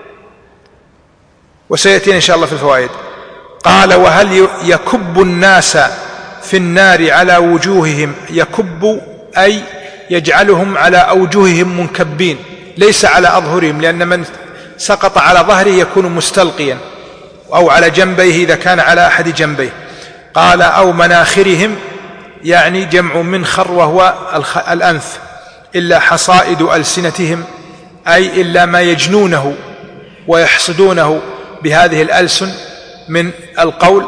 وسيأتينا إن شاء الله في الفوائد. قال وهل يكب الناس في النار على وجوههم، يكب أي يجعلهم على أوجههم منكبين، ليس على أظهرهم، لأن من سقط على ظهره يكون مستلقيا، أو على جنبيه إذا كان على أحد جنبيه. قال أو مناخرهم، يعني جمع منخر وهو الأنف، إلا حصائد ألسنتهم، أي إلا ما يجنونه ويحصدونه بهذه الألسن من القول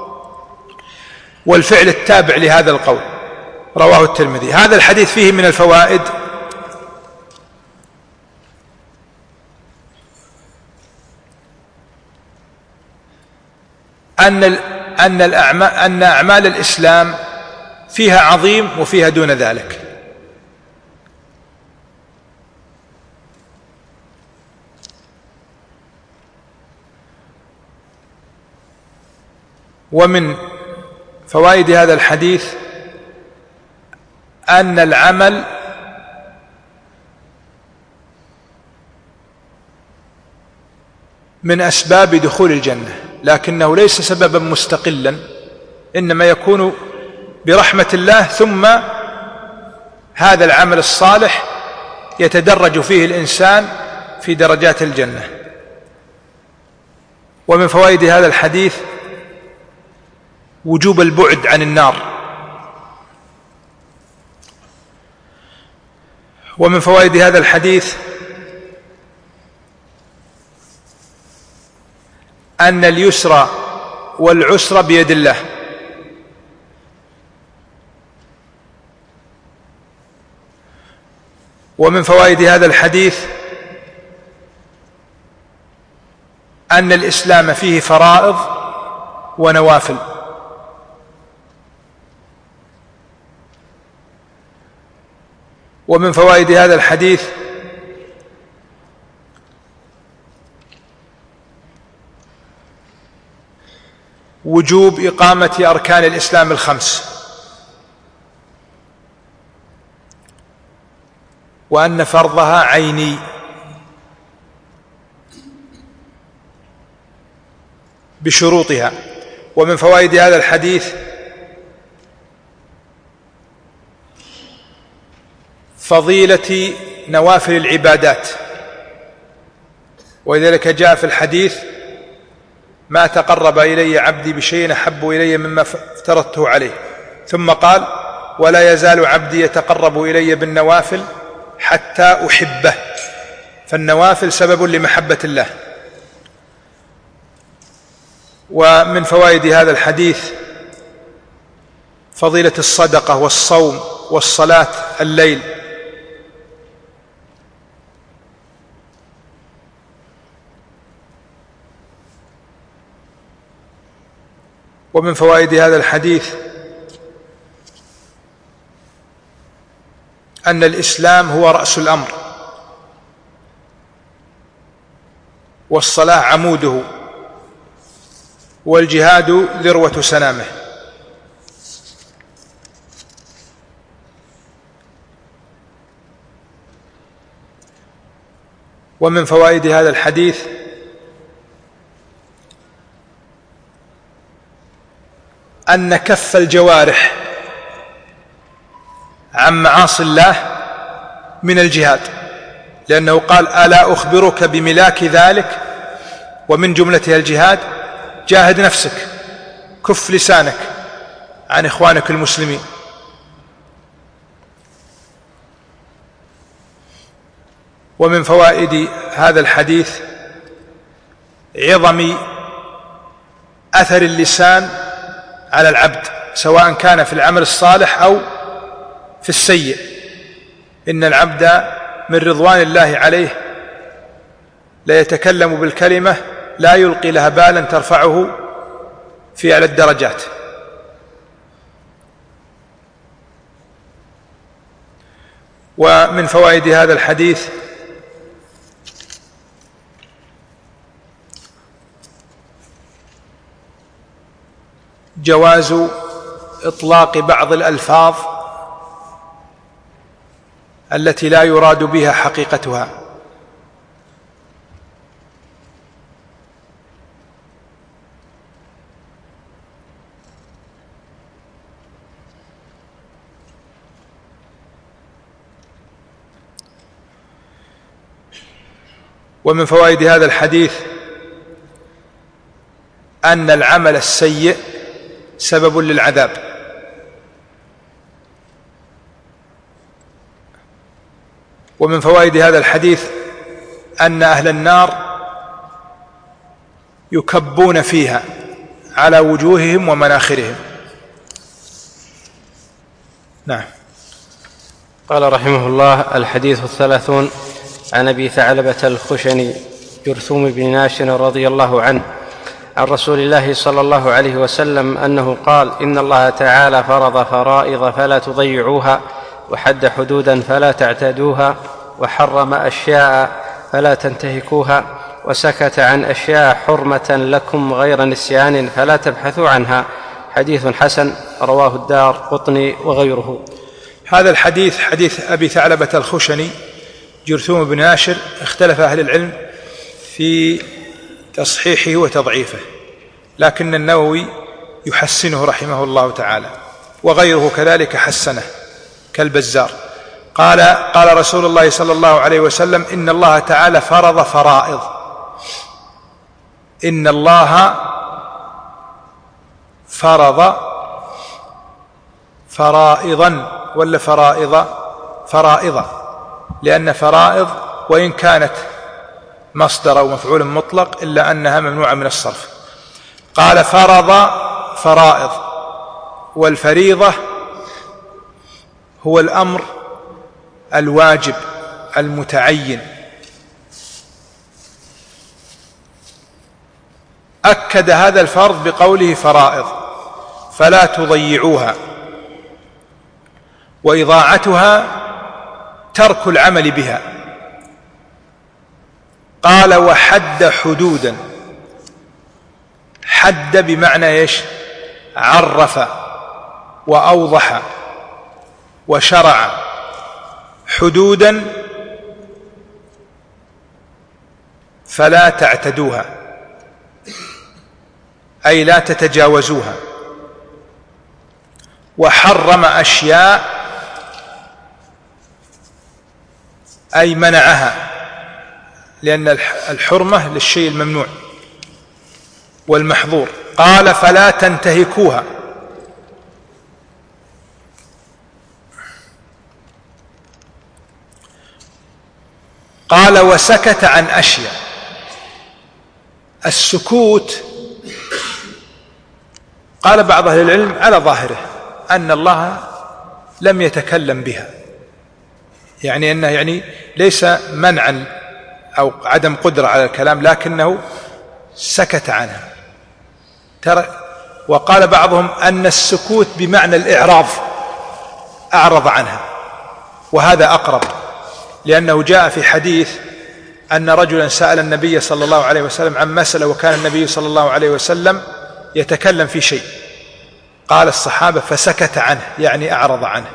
والفعل التابع لهذا القول. رواه الترمذي. هذا الحديث فيه من الفوائد أن أعمال الإسلام فيها عظيم وفيها دون ذلك. ومن فوائد هذا الحديث أن العمل من أسباب دخول الجنة، لكنه ليس سببا مستقلا، إنما يكون برحمة الله، ثم هذا العمل الصالح يتدرج فيه الإنسان في درجات الجنة. ومن فوائد هذا الحديث وجوب البعد عن النار. ومن فوائد هذا الحديث أن اليسر والعسر بيد الله. ومن فوائد هذا الحديث أن الإسلام فيه فرائض ونوافل. ومن فوائد هذا الحديث وجوب إقامة أركان الإسلام الخمس، وأن فرضها عيني. بشروطها. ومن فوائد هذا الحديث فضيلة نوافل العبادات، ولذلك جاء في الحديث ما تقرب إلي عبدي بشيء أحب إلي مما افترضته عليه. ثم قال ولا يزال عبدي يتقرب إلي بالنوافل حتى أحبه. فالنوافل سبب لمحبة الله. ومن فوائد هذا الحديث فضيلة الصدقة والصوم والصلاة الليل، ومن فوائد هذا الحديث أن الإسلام هو رأس الأمر، والصلاة عموده، والجهاد ذروة سنامه. ومن فوائد هذا الحديث أن كف الجوارح عن معاصي الله من الجهاد، لأنه قال: ألا أخبرك بملاك ذلك؟ ومن جملتها الجهاد. جاهد نفسك، كف لسانك عن إخوانك المسلمين. ومن فوائد هذا الحديث عظم أثر اللسان على العبد، سواء كان في العمل الصالح أو في السيء. إن العبد من رضوان الله عليه لا يتكلم بالكلمة لا يلقي لها بالا ترفعه في أعلى الدرجات. ومن فوائد هذا الحديث جواز إطلاق بعض الألفاظ التي لا يراد بها حقيقتها. ومن فوائد هذا الحديث أن العمل السيء سبب للعذاب. ومن فوائد هذا الحديث أن أهل النار يكبون فيها على وجوههم ومناخرهم. نعم. قال رحمه الله: الحديث 30 عن أبي ثعلبة الخشني جرثوم بن ناشر رضي الله عنه عن رسول الله صلى الله عليه وسلم أنه قال: إن الله تعالى فرض فرائض فلا تضيعوها، وحد حدودا فلا تعتدوها، وحرم أشياء فلا تنتهكوها، وسكت عن أشياء حرمة لكم غير نسيان فلا تبحثوا عنها. حديث حسن، رواه الدارقطني وغيره. هذا الحديث حديث أبي ثعلبة الخشني جرثوم بن ناشر، اختلف أهل العلم في تصحيحه وتضعيفه، لكن النووي يحسنه رحمه الله تعالى، وغيره كذلك حسنه كالبزار. قال رسول الله صلى الله عليه وسلم: إن الله تعالى فرض فرائض. إن الله فرض فرائضا ولا فرائض، لأن فرائض وإن كانت مصدر أو مفعول مطلق إلا أنها ممنوعة من الصرف. قال: فرض فرائض، والفريضة هو الأمر الواجب المتعين. أكد هذا الفرض بقوله فرائض فلا تضيعوها، وإضاعتها ترك العمل بها. قال: وحد حدودا. حد بمعنى ايش؟ عرف وأوضح وشرع. حدودا فلا تعتدوها، أي لا تتجاوزوها. وحرم أشياء أي منعها، لأن الحرمة للشيء الممنوع والمحظور. قال: فلا تنتهكوها. قال: وسكت عن أشياء. السكوت قال بعض أهل العلم على ظاهره أن الله لم يتكلم بها، يعني أنه ليس منعا أو عدم قدرة على الكلام، لكنه سكت عنها. وقال بعضهم أن السكوت بمعنى الإعراض، أعرض عنها، وهذا أقرب، لأنه جاء في حديث أن رجلا سأل النبي صلى الله عليه وسلم عن مسألة، وكان النبي صلى الله عليه وسلم يتكلم في شيء، قال الصحابة فسكت عنه، يعني أعرض عنه.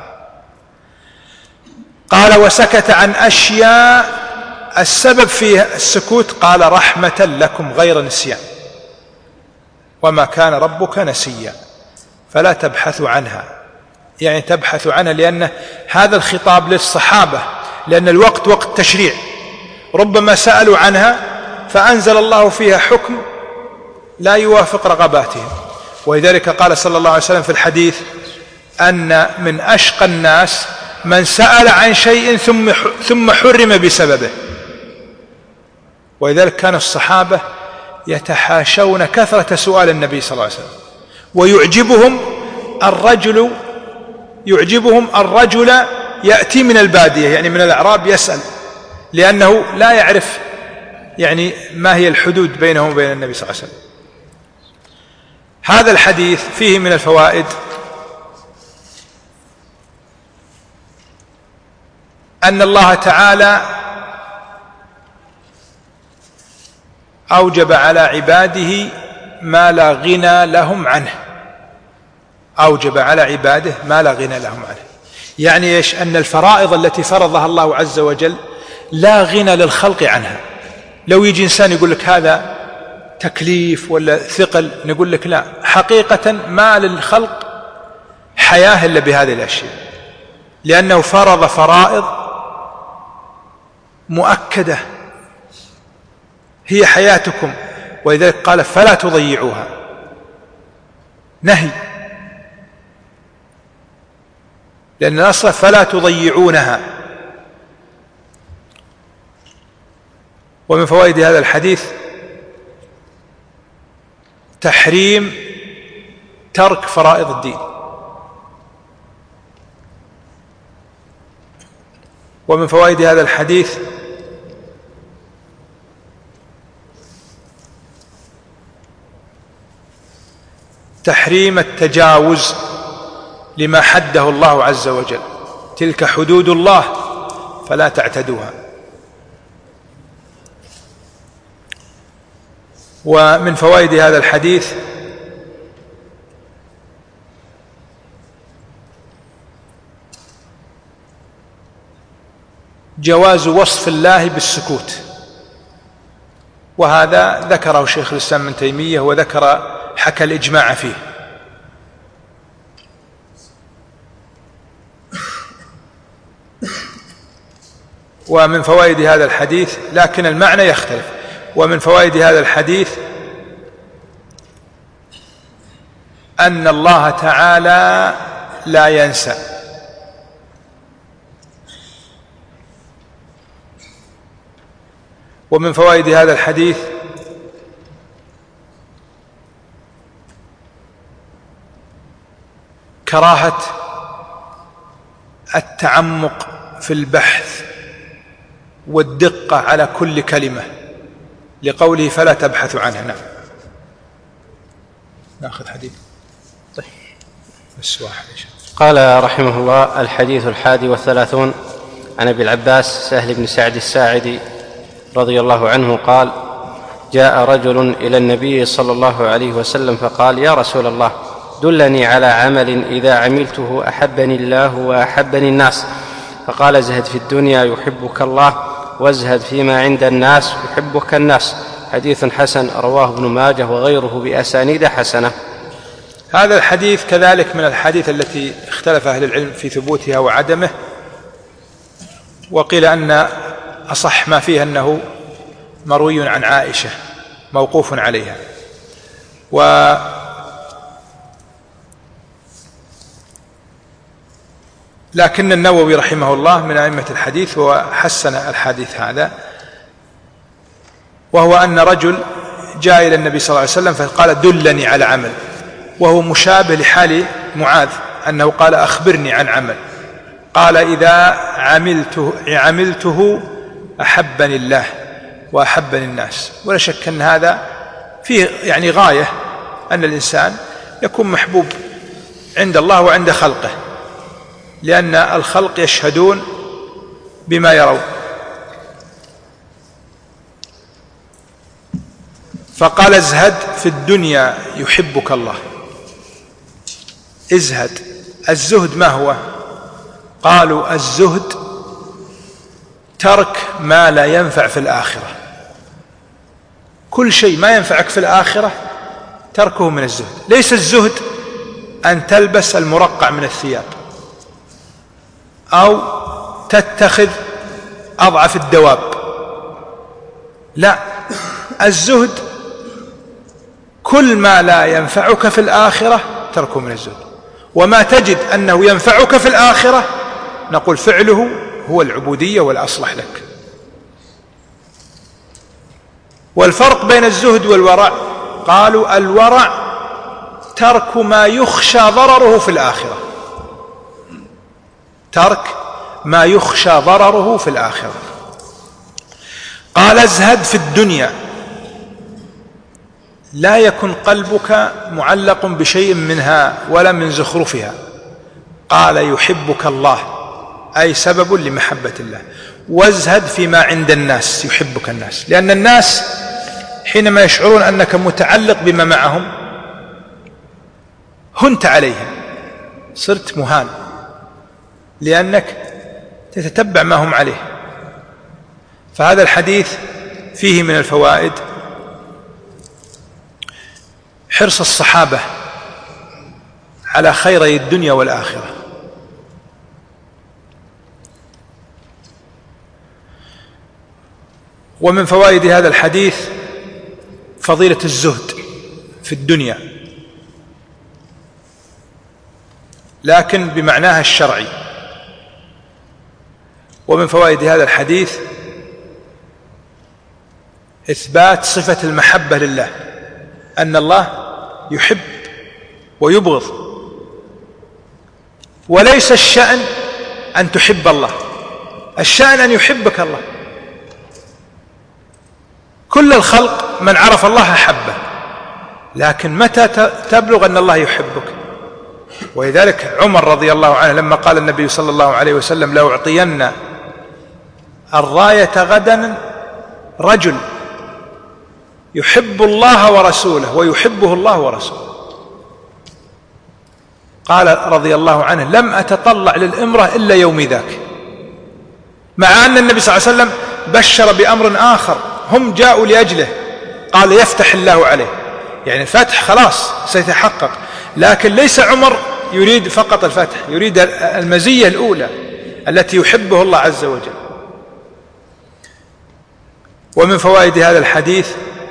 قال وسكت عن أشياء السبب فيها السكوت، قال رحمة لكم غير نسيان، وما كان ربك نسيا، فلا تبحثوا عنها، يعني تبحثوا عنها، لأن هذا الخطاب للصحابة، لأن الوقت وقت تشريع، ربما سألوا عنها فأنزل الله فيها حكم لا يوافق رغباتهم. ولذلك قال صلى الله عليه وسلم في الحديث أن من أشقى الناس من سأل عن شيء ثم حرم بسببه. ولذلك كان الصحابة يتحاشون كثرة سؤال النبي صلى الله عليه وسلم، ويعجبهم الرجل يأتي من البادية، يعني من الأعراب، يسأل، لأنه لا يعرف يعني ما هي الحدود بينه وبين النبي صلى الله عليه وسلم. هذا الحديث فيه من الفوائد أن الله تعالى أوجب على عباده ما لا غنى لهم عنه، أوجب على عباده ما لا غنى لهم عنه، يعني إيش؟ أن الفرائض التي فرضها الله عز وجل لا غنى للخلق عنها. لو يجي إنسان يقول لك هذا تكليف ولا ثقل، نقول لك لا، حقيقة ما للخلق حياة إلا بهذه الأشياء، لأنه فرض فرائض مؤكدة هي حياتكم، ولذلك قال فلا تضيعوها، نهي، لأن الأصل فلا تضيعونها. ومن فوائد هذا الحديث تحريم ترك فرائض الدين. ومن فوائد هذا الحديث تحريم التجاوز لما حده الله عز وجل، تلك حدود الله فلا تعتدوها. ومن فوائد هذا الحديث جواز وصف الله بالسكوت، وهذا ذكره شيخ الإسلام ابن تيمية، وذكر حكى الإجماع فيه. ومن فوائد هذا الحديث، لكن المعنى يختلف، ومن فوائد هذا الحديث أن الله تعالى لا ينسى، ومن فوائد هذا الحديث كراهة التعمق في البحث والدقة على كل كلمة، لقوله فلا تبحث عنها. نعم، نأخذ حديث. طيب بس واحد إن شاء الله. قال رحمه الله: الحديث 31 عن أبي العباس سهل بن سعد الساعدي رضي الله عنه قال: جاء رجل إلى النبي صلى الله عليه وسلم فقال: يا رسول الله، دلني على عمل إذا عملته أحبني الله وأحبني الناس. فقال: ازهد في الدنيا يحبك الله، وازهد فيما عند الناس يحبك الناس. حديث حسن، رواه ابن ماجه وغيره بأسانيد حسنة. هذا الحديث كذلك من الحديث التي اختلف أهل العلم في ثبوتها وعدمه، وقيل أن أصح ما فيه أنه مروي عن عائشة موقوف عليها. لكن النووي رحمه الله من أئمة الحديث وحسن الحديث هذا، وهو أن رجل جاء إلى النبي صلى الله عليه وسلم فقال: دلني على عمل، وهو مشابه لحال معاذ أنه قال: أخبرني عن عمل، قال: إذا عملته أحبني الله وأحبني الناس. ولا شك أن هذا فيه يعني غاية، أن الإنسان يكون محبوب عند الله وعند خلقه، لأن الخلق يشهدون بما يرون. فقال ازهد في الدنيا يحبك الله. ازهد. الزهد ما هو؟ قالوا الزهد ترك ما لا ينفع في الآخرة. كل شيء ما ينفعك في الآخرة تركه من الزهد. ليس الزهد أن تلبس المرقع من الثياب أو تتخذ أضعف الدواب، لا، الزهد كل ما لا ينفعك في الآخرة تركه من الزهد. وما تجد أنه ينفعك في الآخرة نقول فعله هو العبودية والأصلح لك. والفرق بين الزهد والورع، قالوا الورع ترك ما يخشى ضرره في الآخرة، ترك ما يخشى ضرره في الآخرة. قال ازهد في الدنيا، لا يكن قلبك معلق بشيء منها ولا من زخرفها. قال يحبك الله، أي سبب لمحبة الله. وازهد فيما عند الناس، يحبك الناس، لأن الناس حينما يشعرون أنك متعلق بما معهم هنت عليهم، صرت مهان لأنك تتتبع ما هم عليه. فهذا الحديث فيه من الفوائد حرص الصحابة على خيري الدنيا والآخرة، ومن فوائد هذا الحديث فضيلة الزهد في الدنيا، لكن بمعناها الشرعي. ومن فوائد هذا الحديث إثبات صفة المحبة لله، أن الله يحب ويبغض، وليس الشأن أن تحب الله، الشأن أن يحبك الله. كل الخلق من عرف الله أحبه، لكن متى تبلغ أن الله يحبك؟ ولذلك عمر رضي الله عنه لما قال النبي صلى الله عليه وسلم لأعطين الراية غدا رجل يحب الله ورسوله ويحبه الله ورسوله، قال رضي الله عنه لم أتطلع للإمرة إلا يوم ذاك، مع أن النبي صلى الله عليه وسلم بشر بأمر آخر هم جاءوا لأجله، قال يفتح الله عليه، يعني الفتح خلاص سيتحقق، لكن ليس عمر يريد فقط الفتح، يريد المزية الأولى التي يحبه الله عز وجل. ومن فوائد هذا الحديث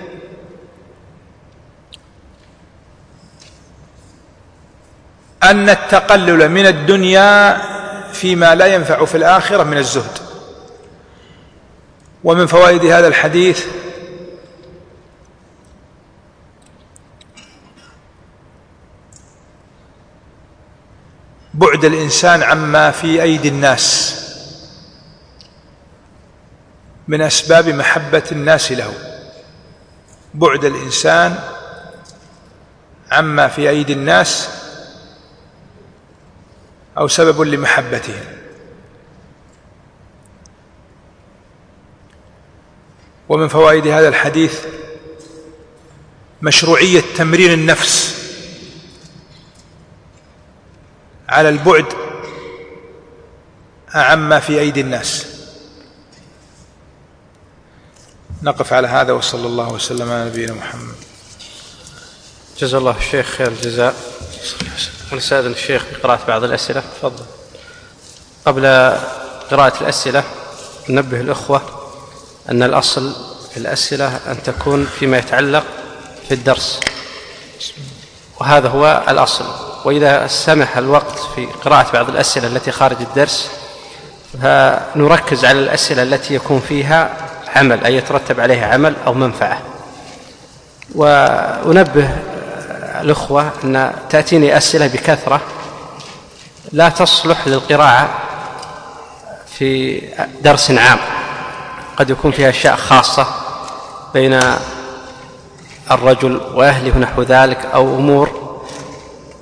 أن التقلل من الدنيا فيما لا ينفع في الآخرة من الزهد. ومن فوائد هذا الحديث بعد الإنسان عما في أيدي الناس من أسباب محبة الناس له، بعد الإنسان عما في أيدي الناس أو سبب لمحبتهم. ومن فوائد هذا الحديث مشروعية تمرين النفس على البعد عما في أيدي الناس. نقف على هذا، وصلى الله وسلم على نبينا محمد. جزا الله الشيخ خير الجزاء. ونستأذن الشيخ بقراءة بعض الأسئلة. تفضل. قبل قراءة الأسئلة ننبه الأخوة أن الأصل في الأسئلة أن تكون فيما يتعلق في الدرس، وهذا هو الأصل. وإذا سمح الوقت في قراءة بعض الأسئلة التي خارج الدرس فنركز على الأسئلة التي يكون فيها عمل، أي يترتب عليها عمل أو منفعة. وأنبه الأخوة أن تأتيني أسئلة بكثرة لا تصلح للقراءة في درس عام، قد يكون فيها أشياء خاصة بين الرجل وأهله ونحو ذلك، أو أمور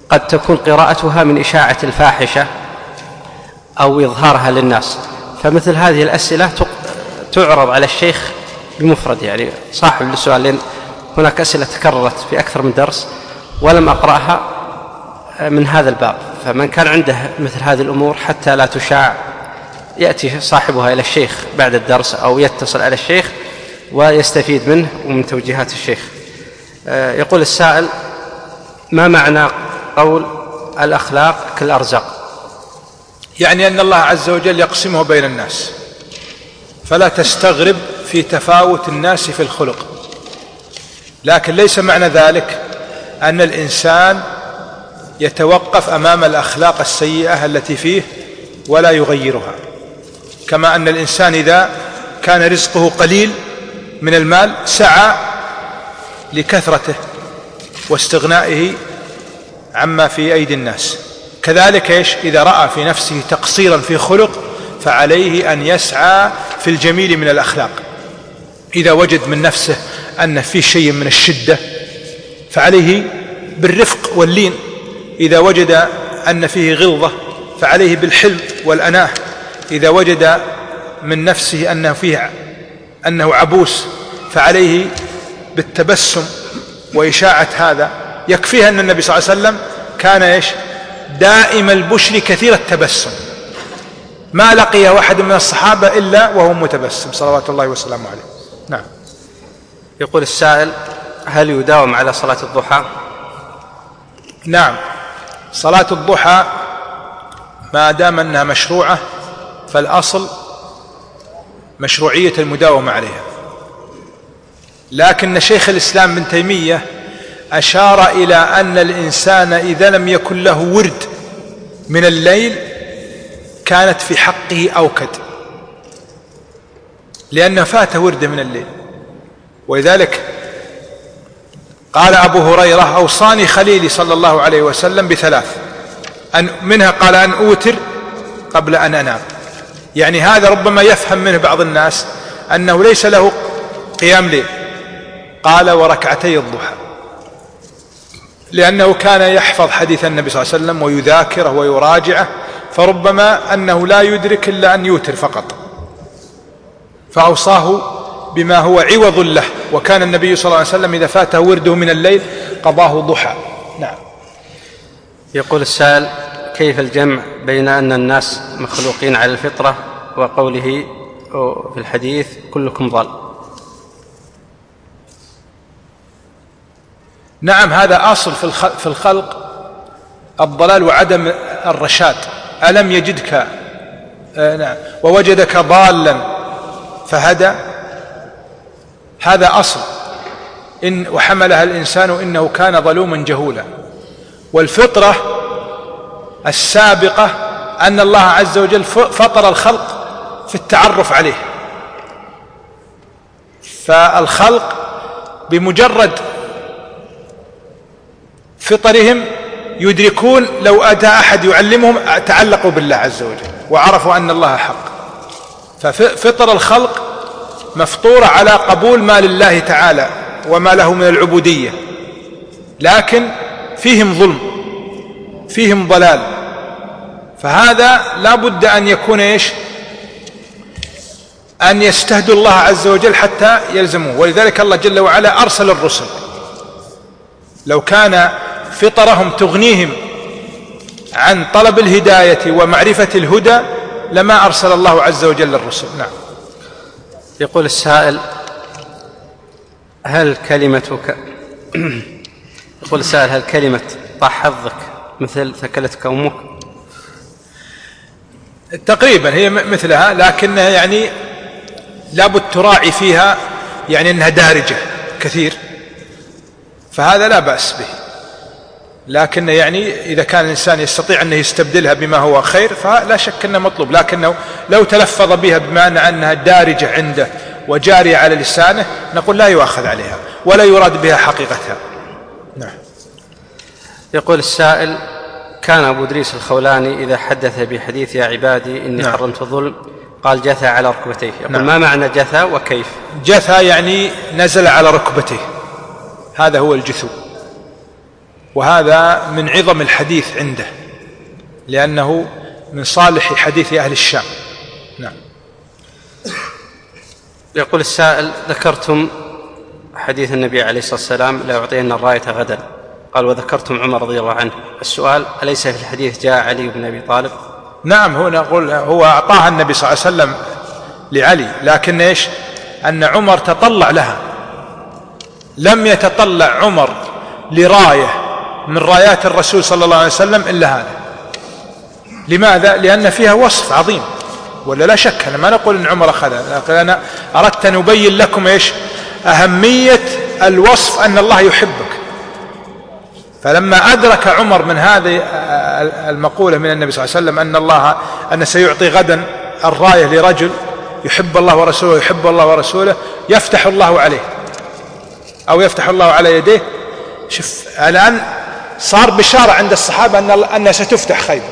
قد تكون قراءتها من إشاعة الفاحشة أو إظهارها للناس، فمثل هذه الأسئلة تعرض على الشيخ بمفرد، يعني صاحب السؤال، لأن هناك أسئلة تكررت في أكثر من درس ولم أقرأها من هذا الباب، فمن كان عنده مثل هذه الأمور حتى لا تشاع يأتي صاحبها إلى الشيخ بعد الدرس أو يتصل على الشيخ ويستفيد منه ومن توجيهات الشيخ. يقول السائل: ما معنى قول الأخلاق كالأرزاق؟ يعني أن الله عز وجل يقسمه بين الناس، فلا تستغرب في تفاوت الناس في الخلق، لكن ليس معنى ذلك أن الإنسان يتوقف أمام الأخلاق السيئة التي فيه ولا يغيرها، كما أن الإنسان إذا كان رزقه قليل من المال سعى لكثرته واستغنائه عما في أيدي الناس، كذلك إذا رأى في نفسه تقصيرا في خلق فعليه أن يسعى في الجميل من الأخلاق. إذا وجد من نفسه أن فيه شيء من الشدة فعليه بالرفق واللين، إذا وجد أن فيه غلظة فعليه بالحلم والأناه، إذا وجد من نفسه أنه عبوس فعليه بالتبسم وإشاعة هذا. يكفيها أن النبي صلى الله عليه وسلم كان دائم البشر كثير التبسم، ما لقي واحد من الصحابة إلا وهو متبسم صلوات الله وسلامه عليه. نعم. يقول السائل: هل يداوم على صلاة الضحى؟ نعم، صلاة الضحى ما دام أنها مشروعة فالأصل مشروعية المداومة عليها، لكن شيخ الإسلام ابن تيمية أشار إلى أن الإنسان إذا لم يكن له ورد من الليل كانت في حقه أوكد، لأنه فات ورد من الليل. ولذلك قال أبو هريرة: أوصاني خليلي صلى الله عليه وسلم بثلاث، منها قال أن أوتر قبل أن أنام. يعني هذا ربما يفهم منه بعض الناس أنه ليس له قيام ليل، قال وركعتي الضحى، لأنه كان يحفظ حديث النبي صلى الله عليه وسلم ويذاكره ويراجعه، فربما أنه لا يدرك إلا أن يوتر فقط، فأوصاه بما هو عوض له. وكان النبي صلى الله عليه وسلم إذا فاته ورده من الليل قضاه ضحى. نعم. يقول السائل: كيف الجمع بين أن الناس مخلوقين على الفطرة وقوله في الحديث كلكم ضال؟ نعم، هذا أصل في الخلق، الضلال وعدم الرشاد. ألم يجدك ووجدك ضالا فهدى، هذا أصل. وحملها الإنسان إنه كان ظلوما جهولا. والفطرة السابقة أن الله عز وجل فطر الخلق في التعرف عليه، فالخلق بمجرد فطرهم يدركون لو أتى أحد يعلمهم تعلقوا بالله عز وجل وعرفوا أن الله حق. ففطر الخلق مفطورة على قبول ما لله تعالى وما له من العبودية، لكن فيهم ظلم، فيهم ضلال، فهذا لا بد أن يكون أن يستهدوا الله عز وجل حتى يلزموه. ولذلك الله جل وعلا أرسل الرسل، لو كان فطرهم تغنيهم عن طلب الهداية ومعرفة الهدى لما أرسل الله عز وجل الرسل. نعم. يقول السائل: هل كلمتك يقول السائل: هل كلمة طاح حظك مثل ثكلتك أمك؟ تقريبا هي مثلها، لكنها يعني لابد تراعي فيها أنها دارجة كثير، فهذا لا بأس به. لكن إذا كان الإنسان يستطيع أنه يستبدلها بما هو خير فلا شك أنه مطلوب، لكنه لو تلفظ بها بما أنها دارجة عنده وجارية على لسانه نقول لا يؤخذ عليها ولا يراد بها حقيقتها. نعم. يقول السائل: كان أبو إدريس الخولاني إذا حدث بحديث يا عبادي إني حرمت الظلم قال جثى على ركبتيه. يقول ما معنى جثى وكيف؟ جثى يعني نزل على ركبته، هذا هو الجثو. وهذا من عظم الحديث عنده، لأنه من صالح حديث أهل الشام. نعم. يقول السائل: ذكرتم حديث النبي عليه الصلاة والسلام: لا يعطين الراية غدا، قال وذكرتم عمر رضي الله عنه. السؤال: أليس في الحديث جاء علي بن أبي طالب؟ نعم، هو نقول هو أعطاها النبي صلى الله عليه وسلم لعلي، لكن إيش؟ أن عمر تطلع لها، لم يتطلع عمر لراية من رايات الرسول صلى الله عليه وسلم إلا هذا. لماذا؟ لأن فيها وصف عظيم، ولا لا شك. أنا ما نقول أن عمر أخذها، لكن أنا أردت أن أبين لكم إيش أهمية الوصف، أن الله يحبك. فلما أدرك عمر من هذه المقولة من النبي صلى الله عليه وسلم أن سيعطي غدا الراية لرجل يحب الله ورسوله ويحب الله ورسوله، يفتح الله عليه أو يفتح الله على يديه. شوف الآن صار بشارة عند الصحابة أن ستفتح خيبر،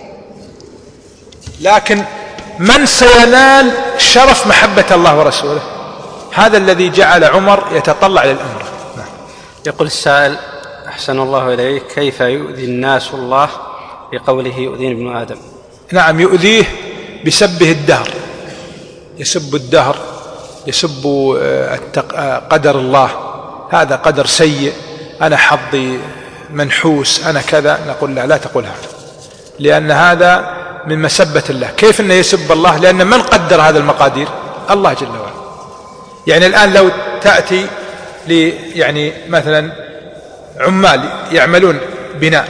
لكن من سينال شرف محبة الله ورسوله؟ هذا الذي جعل عمر يتطلع للأمر. يقول السائل: أحسن الله إليك، كيف يؤذي الناس الله بقوله يؤذيني ابن آدم؟ نعم، يؤذيه بسبه الدهر، يسب الدهر، يسب قدر الله، هذا قدر سيء، أنا حظي منحوس، أنا كذا. نقول لا تقول هذا، لأن هذا من مسبة الله. كيف أنه يسب الله؟ لأن من قدر هذا المقادير؟ الله جل وعلا. يعني الآن لو تأتي يعني مثلا عمال يعملون بناء،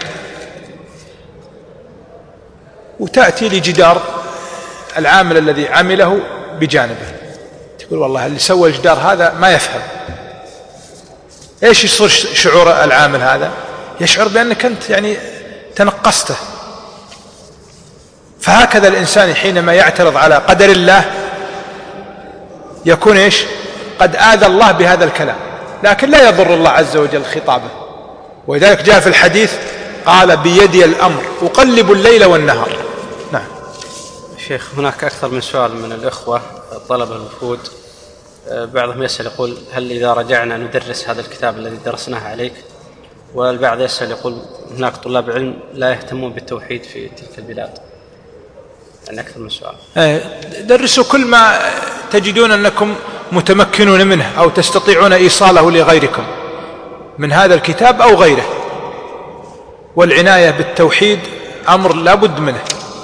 وتأتي لجدار العامل الذي عمله بجانبه، تقول والله اللي سوى الجدار هذا ما يفهم. ايش يصير شعور العامل هذا؟ يشعر بأنك أنت يعني تنقصته. فهكذا الإنسان حينما يعترض على قدر الله يكون ايش؟ قد آذى الله بهذا الكلام، لكن لا يضر الله عز وجل خطابه. ولذلك جاء في الحديث قال بيدي الأمر أقلب الليل والنهار. نعم. شيخ، هناك أكثر من سؤال من الإخوة طلبة الوفود. بعضهم يسأل يقول: هل إذا رجعنا ندرس هذا الكتاب الذي درسناه عليك؟ والبعض يسأل يقول: هناك طلاب علم لا يهتمون بالتوحيد في تلك البلاد. يعني أكثر من سؤال. درسوا كل ما تجدون أنكم متمكنون منه أو تستطيعون إيصاله لغيركم من هذا الكتاب أو غيره. والعناية بالتوحيد أمر لا بد منه،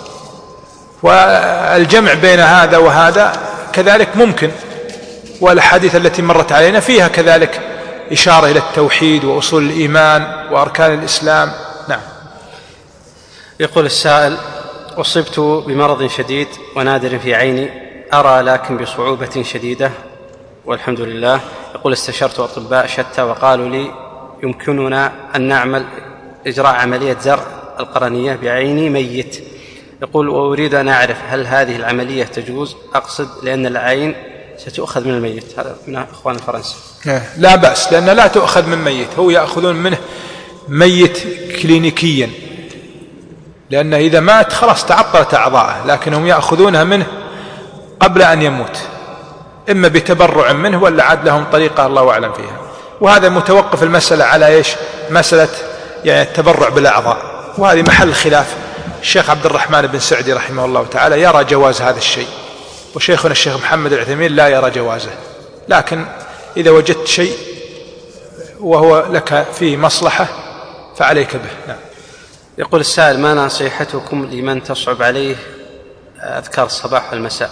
والجمع بين هذا وهذا كذلك ممكن. والأحاديث التي مرت علينا فيها كذلك إشارة إلى التوحيد وأصول الإيمان وأركان الإسلام. نعم. يقول السائل: أصبت بمرض شديد ونادر في عيني، أرى لكن بصعوبة شديدة والحمد لله. يقول: استشرت أطباء شتى وقالوا لي يمكننا أن نعمل إجراء عملية زرع القرنية بعيني ميت. يقول: وأريد أن أعرف هل هذه العملية تجوز؟ أقصد لأن العين ستؤخذ من الميت. هذا من أخوان الفرنسي. لا بأس، لأن لا تؤخذ من ميت، هو يأخذون منه ميت كلينيكيا، لأنه إذا مات خلاص تعطلت أعضاءه، لكنهم يأخذونها منه قبل أن يموت، إما بتبرع منه ولا عاد لهم طريقة الله أعلم فيها. وهذا متوقف المسألة على إيش؟ مسألة يعني التبرع بالأعضاء، وهذه محل خلاف. الشيخ عبد الرحمن بن سعدي رحمه الله تعالى يرى جواز هذا الشيء، وشيخنا الشيخ محمد العثيمين لا يرى جوازه. لكن إذا وجدت شيء وهو لك فيه مصلحة فعليك به. نعم. يقول السائل: ما نصيحتكم لمن تصعب عليه أذكار الصباح والمساء؟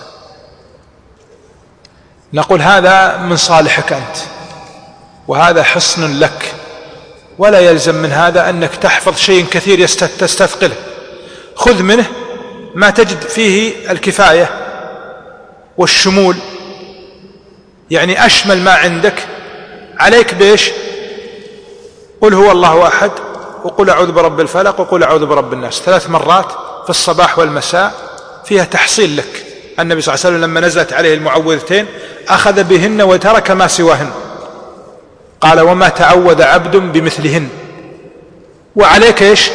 نقول هذا من صالحك أنت، وهذا حصن لك، ولا يلزم من هذا أنك تحفظ شيء كثير تستثقله. خذ منه ما تجد فيه الكفاية والشمول، يعني أشمل ما عندك. عليك بإيش؟ قل هو الله أحد، وقل أعوذ برب الفلق، وقل أعوذ برب الناس 3 مرات في الصباح والمساء، فيها تحصيل لك. النبي صلى الله عليه وسلم لما نزلت عليه المعوذتين أخذ بهن وترك ما سواهن، قال: وما تعوذ عبد بمثلهن. وعليك إيش؟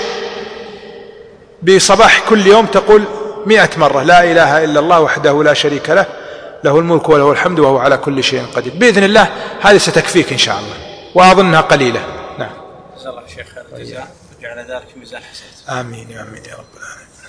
بصباح كل يوم تقول 100 مرة لا إله إلا الله وحده لا شريك له، له الملك وله الحمد وهو على كل شيء قدير. بإذن الله هذه ستكفيك إن شاء الله، وأظنها قليلة. نعم. جزاك الله شيخ. والجزاء وجعل ذلك في ميزان حسناته. آمين يا رب العالمين.